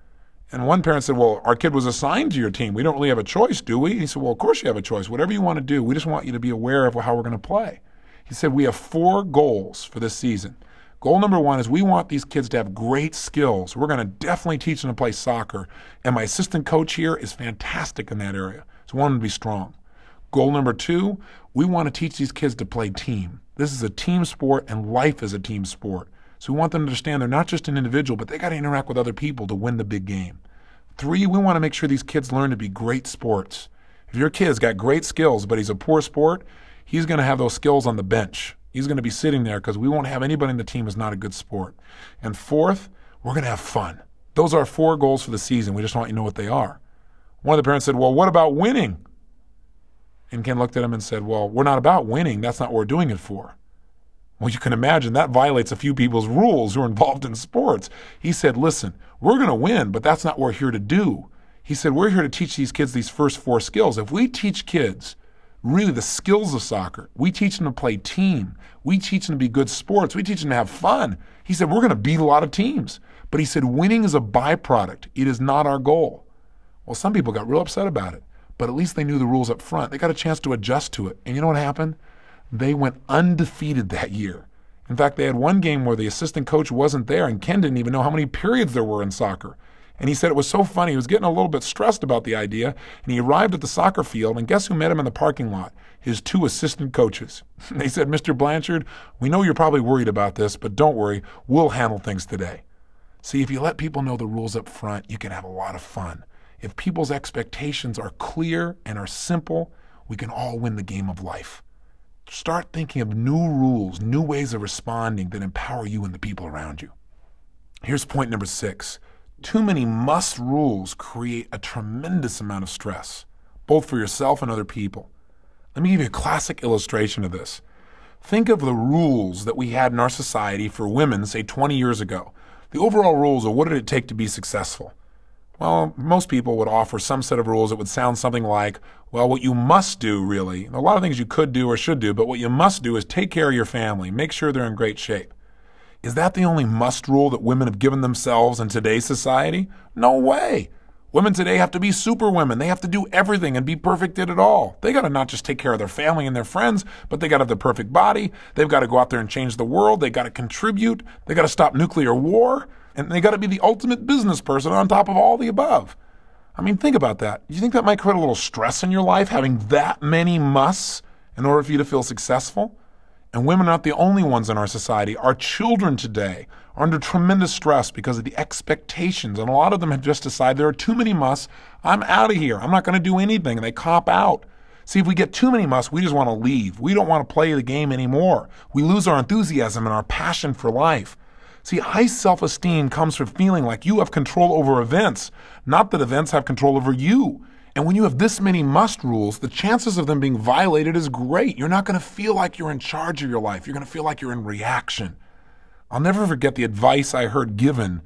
And one parent said, well, our kid was assigned to your team. We don't really have a choice, do we? He said, well, of course you have a choice. Whatever you want to do, we just want you to be aware of how we're going to play. He said, we have 4 goals for this season. Goal number 1 is we want these kids to have great skills. We're going to definitely teach them to play soccer. And my assistant coach here is fantastic in that area. So we want them to be strong. Goal number 2, we want to teach these kids to play team. This is a team sport and life is a team sport. So we want them to understand they're not just an individual, but they got to interact with other people to win the big game. 3, we want to make sure these kids learn to be great sports. If your kid's got great skills, but he's a poor sport, he's going to have those skills on the bench. He's going to be sitting there because we won't have anybody in the team who's not a good sport. And 4th, we're going to have fun. Those are our 4 goals for the season. We just want you to know what they are. One of the parents said, well, what about winning? And Ken looked at him and said, well, we're not about winning. That's not what we're doing it for. Well, you can imagine that violates a few people's rules who are involved in sports. He said, listen, we're going to win, but that's not what we're here to do. He said, we're here to teach these kids these first 4 skills. If we teach kids really the skills of soccer, we teach them to play team, we teach them to be good sports, we teach them to have fun. He said, we're going to beat a lot of teams. But he said, winning is a byproduct. It is not our goal. Well, some people got real upset about it, but at least they knew the rules up front. They got a chance to adjust to it. And you know what happened? They went undefeated that year. In fact, they had one game where the assistant coach wasn't there, and Ken didn't even know how many periods there were in soccer. And he said it was so funny. He was getting a little bit stressed about the idea, and he arrived at the soccer field, and guess who met him in the parking lot? His 2 assistant coaches. They said, Mr. Blanchard, we know you're probably worried about this, but don't worry, we'll handle things today. See, if you let people know the rules up front, you can have a lot of fun. If people's expectations are clear and are simple, we can all win the game of life. Start thinking of new rules, new ways of responding that empower you and the people around you. Here's point number 6. Too many must rules create a tremendous amount of stress, both for yourself and other people. Let me give you a classic illustration of this. Think of the rules that we had in our society for women, say 20 years ago. The overall rules of what did it take to be successful? Well, most people would offer some set of rules that would sound something like, well, what you must do really, a lot of things you could do or should do, but what you must do is take care of your family, make sure they're in great shape. Is that the only must rule that women have given themselves in today's society? No way. Women today have to be super women. They have to do everything and be perfect at it all. They got to not just take care of their family and their friends, but they got to have the perfect body. They've got to go out there and change the world. They got to contribute. They got to stop nuclear war. And they got to be the ultimate business person on top of all the above. I mean, think about that. Do you think that might create a little stress in your life, having that many musts in order for you to feel successful? And women are not the only ones in our society. Our children today are under tremendous stress because of the expectations. And a lot of them have just decided there are too many musts. I'm out of here. I'm not going to do anything. And they cop out. See, if we get too many musts, we just want to leave. We don't want to play the game anymore. We lose our enthusiasm and our passion for life. See, high self-esteem comes from feeling like you have control over events, not that events have control over you. And when you have this many must rules, the chances of them being violated is great. You're not going to feel like you're in charge of your life. You're going to feel like you're in reaction. I'll never forget the advice I heard given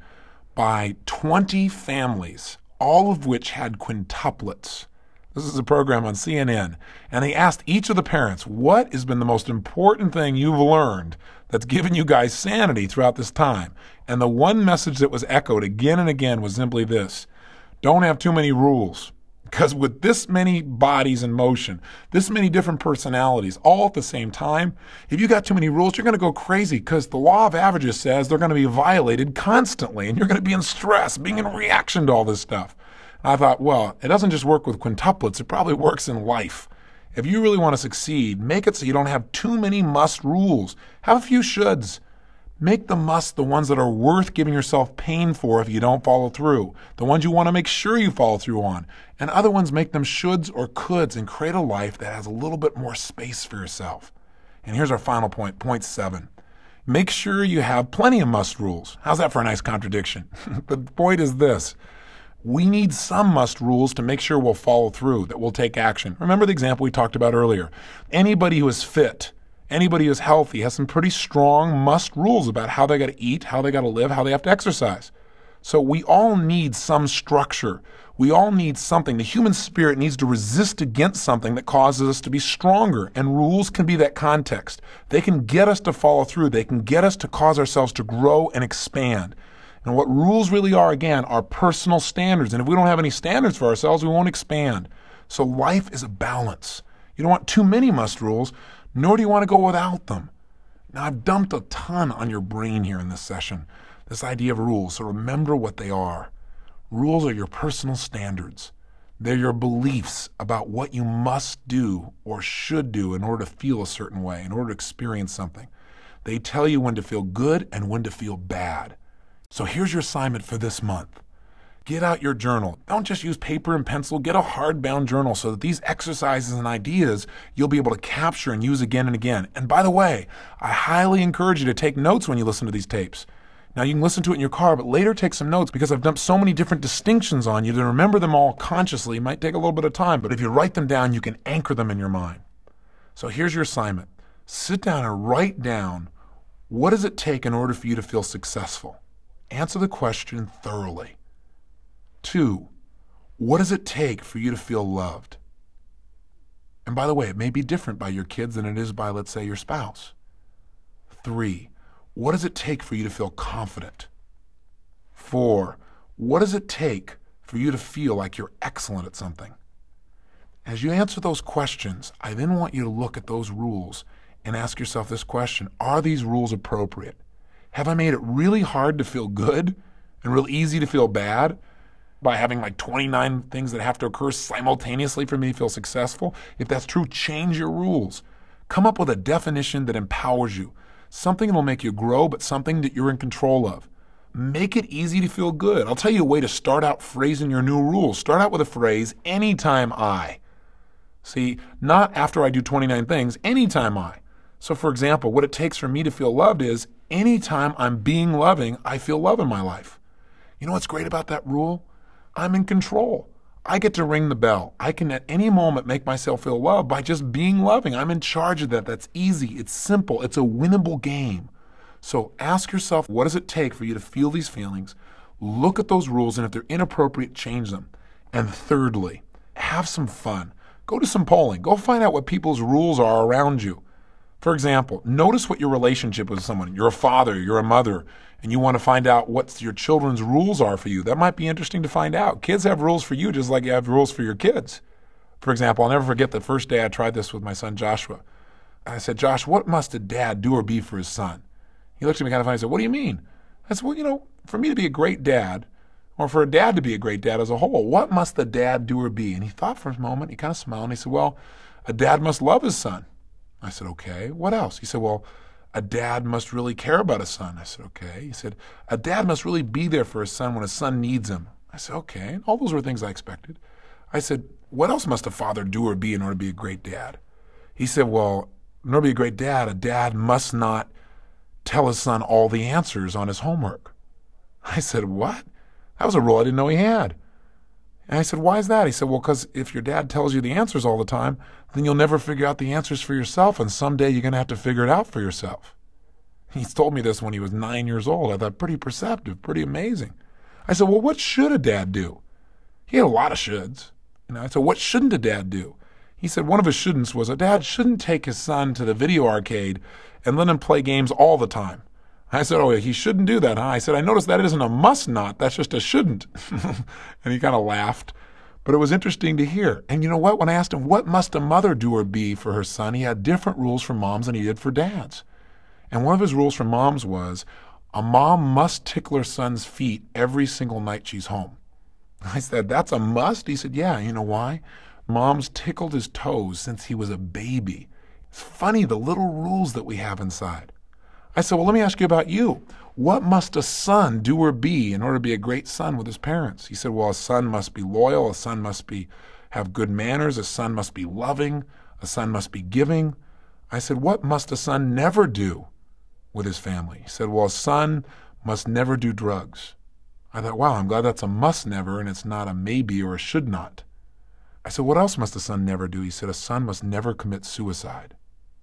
by 20 families, all of which had quintuplets. This is a program on CNN. And they asked each of the parents, what has been the most important thing you've learned that's given you guys sanity throughout this time? And the one message that was echoed again and again was simply this: don't have too many rules. Because with this many bodies in motion, this many different personalities all at the same time, if you got too many rules, you're going to go crazy because the law of averages says they're going to be violated constantly and you're going to be in stress, being in reaction to all this stuff. And I thought, well, it doesn't just work with quintuplets. It probably works in life. If you really want to succeed, make it so you don't have too many must rules. Have a few shoulds. Make the must the ones that are worth giving yourself pain for if you don't follow through, the ones you want to make sure you follow through on, and other ones make them shoulds or coulds and create a life that has a little bit more space for yourself. And here's our final point, point 7. Make sure you have plenty of must rules. How's that for a nice contradiction? The point is this: we need some must rules to make sure we'll follow through, that we'll take action. Remember the example we talked about earlier. Anybody who is fit, anybody who's healthy has some pretty strong must rules about how they got to eat, how they got to live, how they have to exercise. So we all need some structure. We all need something. The human spirit needs to resist against something that causes us to be stronger. And rules can be that context. They can get us to follow through. They can get us to cause ourselves to grow and expand. And what rules really are, again, are personal standards. And if we don't have any standards for ourselves, we won't expand. So life is a balance. You don't want too many must rules, nor do you want to go without them. Now, I've dumped a ton on your brain here in this session, this idea of rules. So remember what they are. Rules are your personal standards. They're your beliefs about what you must do or should do in order to feel a certain way, in order to experience something. They tell you when to feel good and when to feel bad. So here's your assignment for this month. Get out your journal. Don't just use paper and pencil. Get a hardbound journal so that these exercises and ideas you'll be able to capture and use again and again. And by the way, I highly encourage you to take notes when you listen to these tapes. Now, you can listen to it in your car, but later take some notes because I've dumped so many different distinctions on you to remember them all consciously. It might take a little bit of time, but if you write them down, you can anchor them in your mind. So here's your assignment. Sit down and write down, what does it take in order for you to feel successful? Answer the question thoroughly. 2, what does it take for you to feel loved? And by the way, it may be different by your kids than it is by, let's say, your spouse. 3, what does it take for you to feel confident? 4, what does it take for you to feel like you're excellent at something? As you answer those questions, I then want you to look at those rules and ask yourself this question: are these rules appropriate? Have I made it really hard to feel good and real easy to feel bad by having like 29 things that have to occur simultaneously for me to feel successful? If that's true, change your rules. Come up with a definition that empowers you, something that will make you grow, but something that you're in control of. Make it easy to feel good. I'll tell you a way to start out phrasing your new rules. Start out with a phrase, anytime I. See, not after I do 29 things, anytime I. So for example, what it takes for me to feel loved is anytime I'm being loving, I feel love in my life. You know what's great about that rule? I'm in control. I get to ring the bell. I can at any moment make myself feel loved by just being loving. I'm in charge of that. That's easy. It's simple. It's a winnable game. So ask yourself, what does it take for you to feel these feelings? Look at those rules, and if they're inappropriate, change them. And thirdly, have some fun. Go to some polling. Go find out what people's rules are around you. For example, notice what your relationship with someone. You're a father, you're a mother, and you want to find out what your children's rules are for you. That might be interesting to find out. Kids have rules for you just like you have rules for your kids. For example, I'll never forget the first day I tried this with my son Joshua. I said, Josh, what must a dad do or be for his son? He looked at me kind of funny and said, what do you mean? I said, well, for me to be a great dad, or for a dad to be a great dad as a whole, what must the dad do or be? And he thought for a moment, he kind of smiled, and he said, well, a dad must love his son. I said, okay, what else? He said, well, a dad must really care about his son. I said, okay. He said, a dad must really be there for his son when his son needs him. I said, okay. All those were things I expected. I said, what else must a father do or be in order to be a great dad? He said, well, in order to be a great dad, a dad must not tell his son all the answers on his homework. I said, what? That was a rule I didn't know he had. And I said, why is that? He said, well, because if your dad tells you the answers all the time, then you'll never figure out the answers for yourself, and someday you're going to have to figure it out for yourself. He's told me this when he was 9 years old. I thought, pretty perceptive, pretty amazing. I said, well, what should a dad do? He had a lot of shoulds. I said, what shouldn't a dad do? He said one of his shouldn'ts was a dad shouldn't take his son to the video arcade and let him play games all the time. I said, oh, he shouldn't do that, huh? I said, I noticed that isn't a must not, that's just a shouldn't. And he kind of laughed. But it was interesting to hear. And you know what? When I asked him, what must a mother do or be for her son, he had different rules for moms than he did for dads. And one of his rules for moms was, a mom must tickle her son's feet every single night she's home. I said, that's a must? He said, yeah. You know why? Mom's tickled his toes since he was a baby. It's funny, the little rules that we have inside. I said, well, let me ask you about you. What must a son do or be in order to be a great son with his parents? He said, well, a son must be loyal. A son must have good manners. A son must be loving. A son must be giving. I said, what must a son never do with his family? He said, well, a son must never do drugs. I thought, wow, I'm glad that's a must never and it's not a maybe or a should not. I said, what else must a son never do? He said, a son must never commit suicide.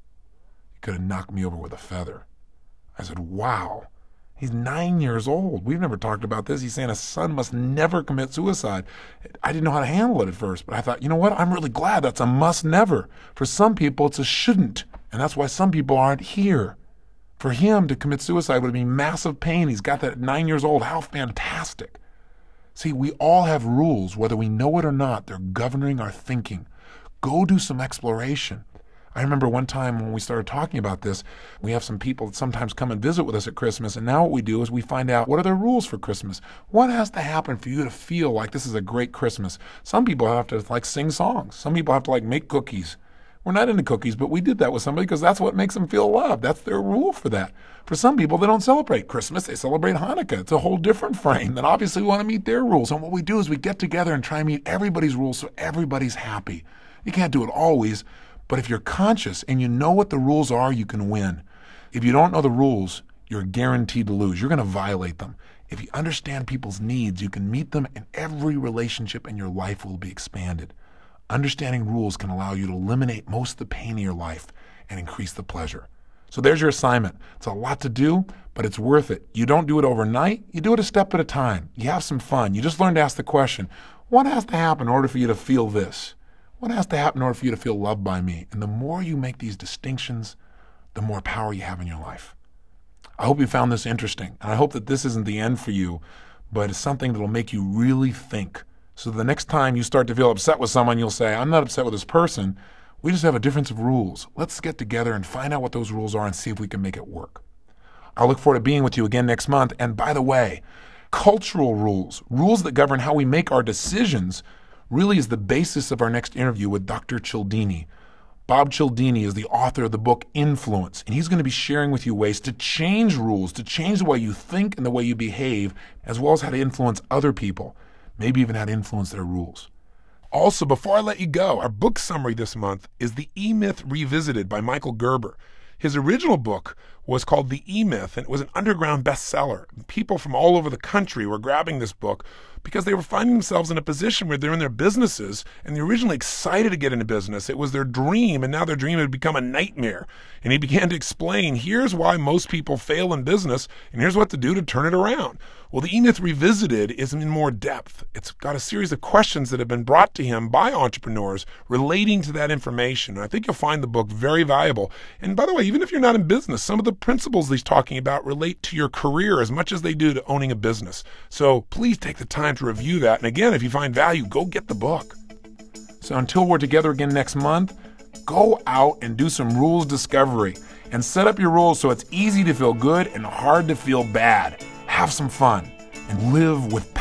He could have knocked me over with a feather. I said, wow, he's 9 years old. We've never talked about this. He's saying a son must never commit suicide. I didn't know how to handle it at first, but I thought, you know what? I'm really glad that's a must never. For some people, it's a shouldn't, and that's why some people aren't here. For him to commit suicide would be massive pain. He's got that 9 years old. How fantastic. See, we all have rules, whether we know it or not. They're governing our thinking. Go do some exploration. I remember one time when we started talking about this, we have some people that sometimes come and visit with us at Christmas, and now what we do is we find out what are their rules for Christmas. What has to happen for you to feel like this is a great Christmas? Some people have to sing songs. Some people have to make cookies. We're not into cookies, but we did that with somebody because that's what makes them feel loved. That's their rule for that. For some people, they don't celebrate Christmas. They celebrate Hanukkah. It's a whole different frame. Then obviously we want to meet their rules. And what we do is we get together and try and meet everybody's rules so everybody's happy. You can't do it always, but if you're conscious and you know what the rules are, you can win. If you don't know the rules, you're guaranteed to lose. You're going to violate them. If you understand people's needs, you can meet them, and every relationship in your life will be expanded. Understanding rules can allow you to eliminate most of the pain in your life and increase the pleasure. So there's your assignment. It's a lot to do, but it's worth it. You don't do it overnight. You do it a step at a time. You have some fun. You just learn to ask the question, what has to happen in order for you to feel this? What has to happen in order for you to feel loved by me? And the more you make these distinctions, the more power you have in your life. I hope you found this interesting, and I hope that this isn't the end for you, but it's something that will make you really think. So the next time you start to feel upset with someone, you'll say, I'm not upset with this person. We just have a difference of rules. Let's get together and find out what those rules are and see if we can make it work. I'll look forward to being with you again next month. And by the way, cultural rules, rules that govern how we make our decisions, really is the basis of our next interview with Dr. Cialdini. Bob Cialdini is the author of the book Influence, and he's going to be sharing with you ways to change rules, to change the way you think and the way you behave, as well as how to influence other people. Maybe even how to influence their rules. Also, before I let you go, our book summary this month is The E-Myth Revisited by Michael Gerber. His original book was called The E-Myth, and it was an underground bestseller. People from all over the country were grabbing this book because they were finding themselves in a position where they're in their businesses, and they're originally excited to get into business. It was their dream, and now their dream had become a nightmare. And he began to explain, here's why most people fail in business, and here's what to do to turn it around. Well, the E-Myth Revisited is in more depth. It's got a series of questions that have been brought to him by entrepreneurs relating to that information. And I think you'll find the book very valuable. And by the way, even if you're not in business, some of the principles he's talking about relate to your career as much as they do to owning a business. So please take the time to review that. And again, if you find value, go get the book. So until we're together again next month, go out and do some rules discovery and set up your rules so it's easy to feel good and hard to feel bad. Have some fun and live with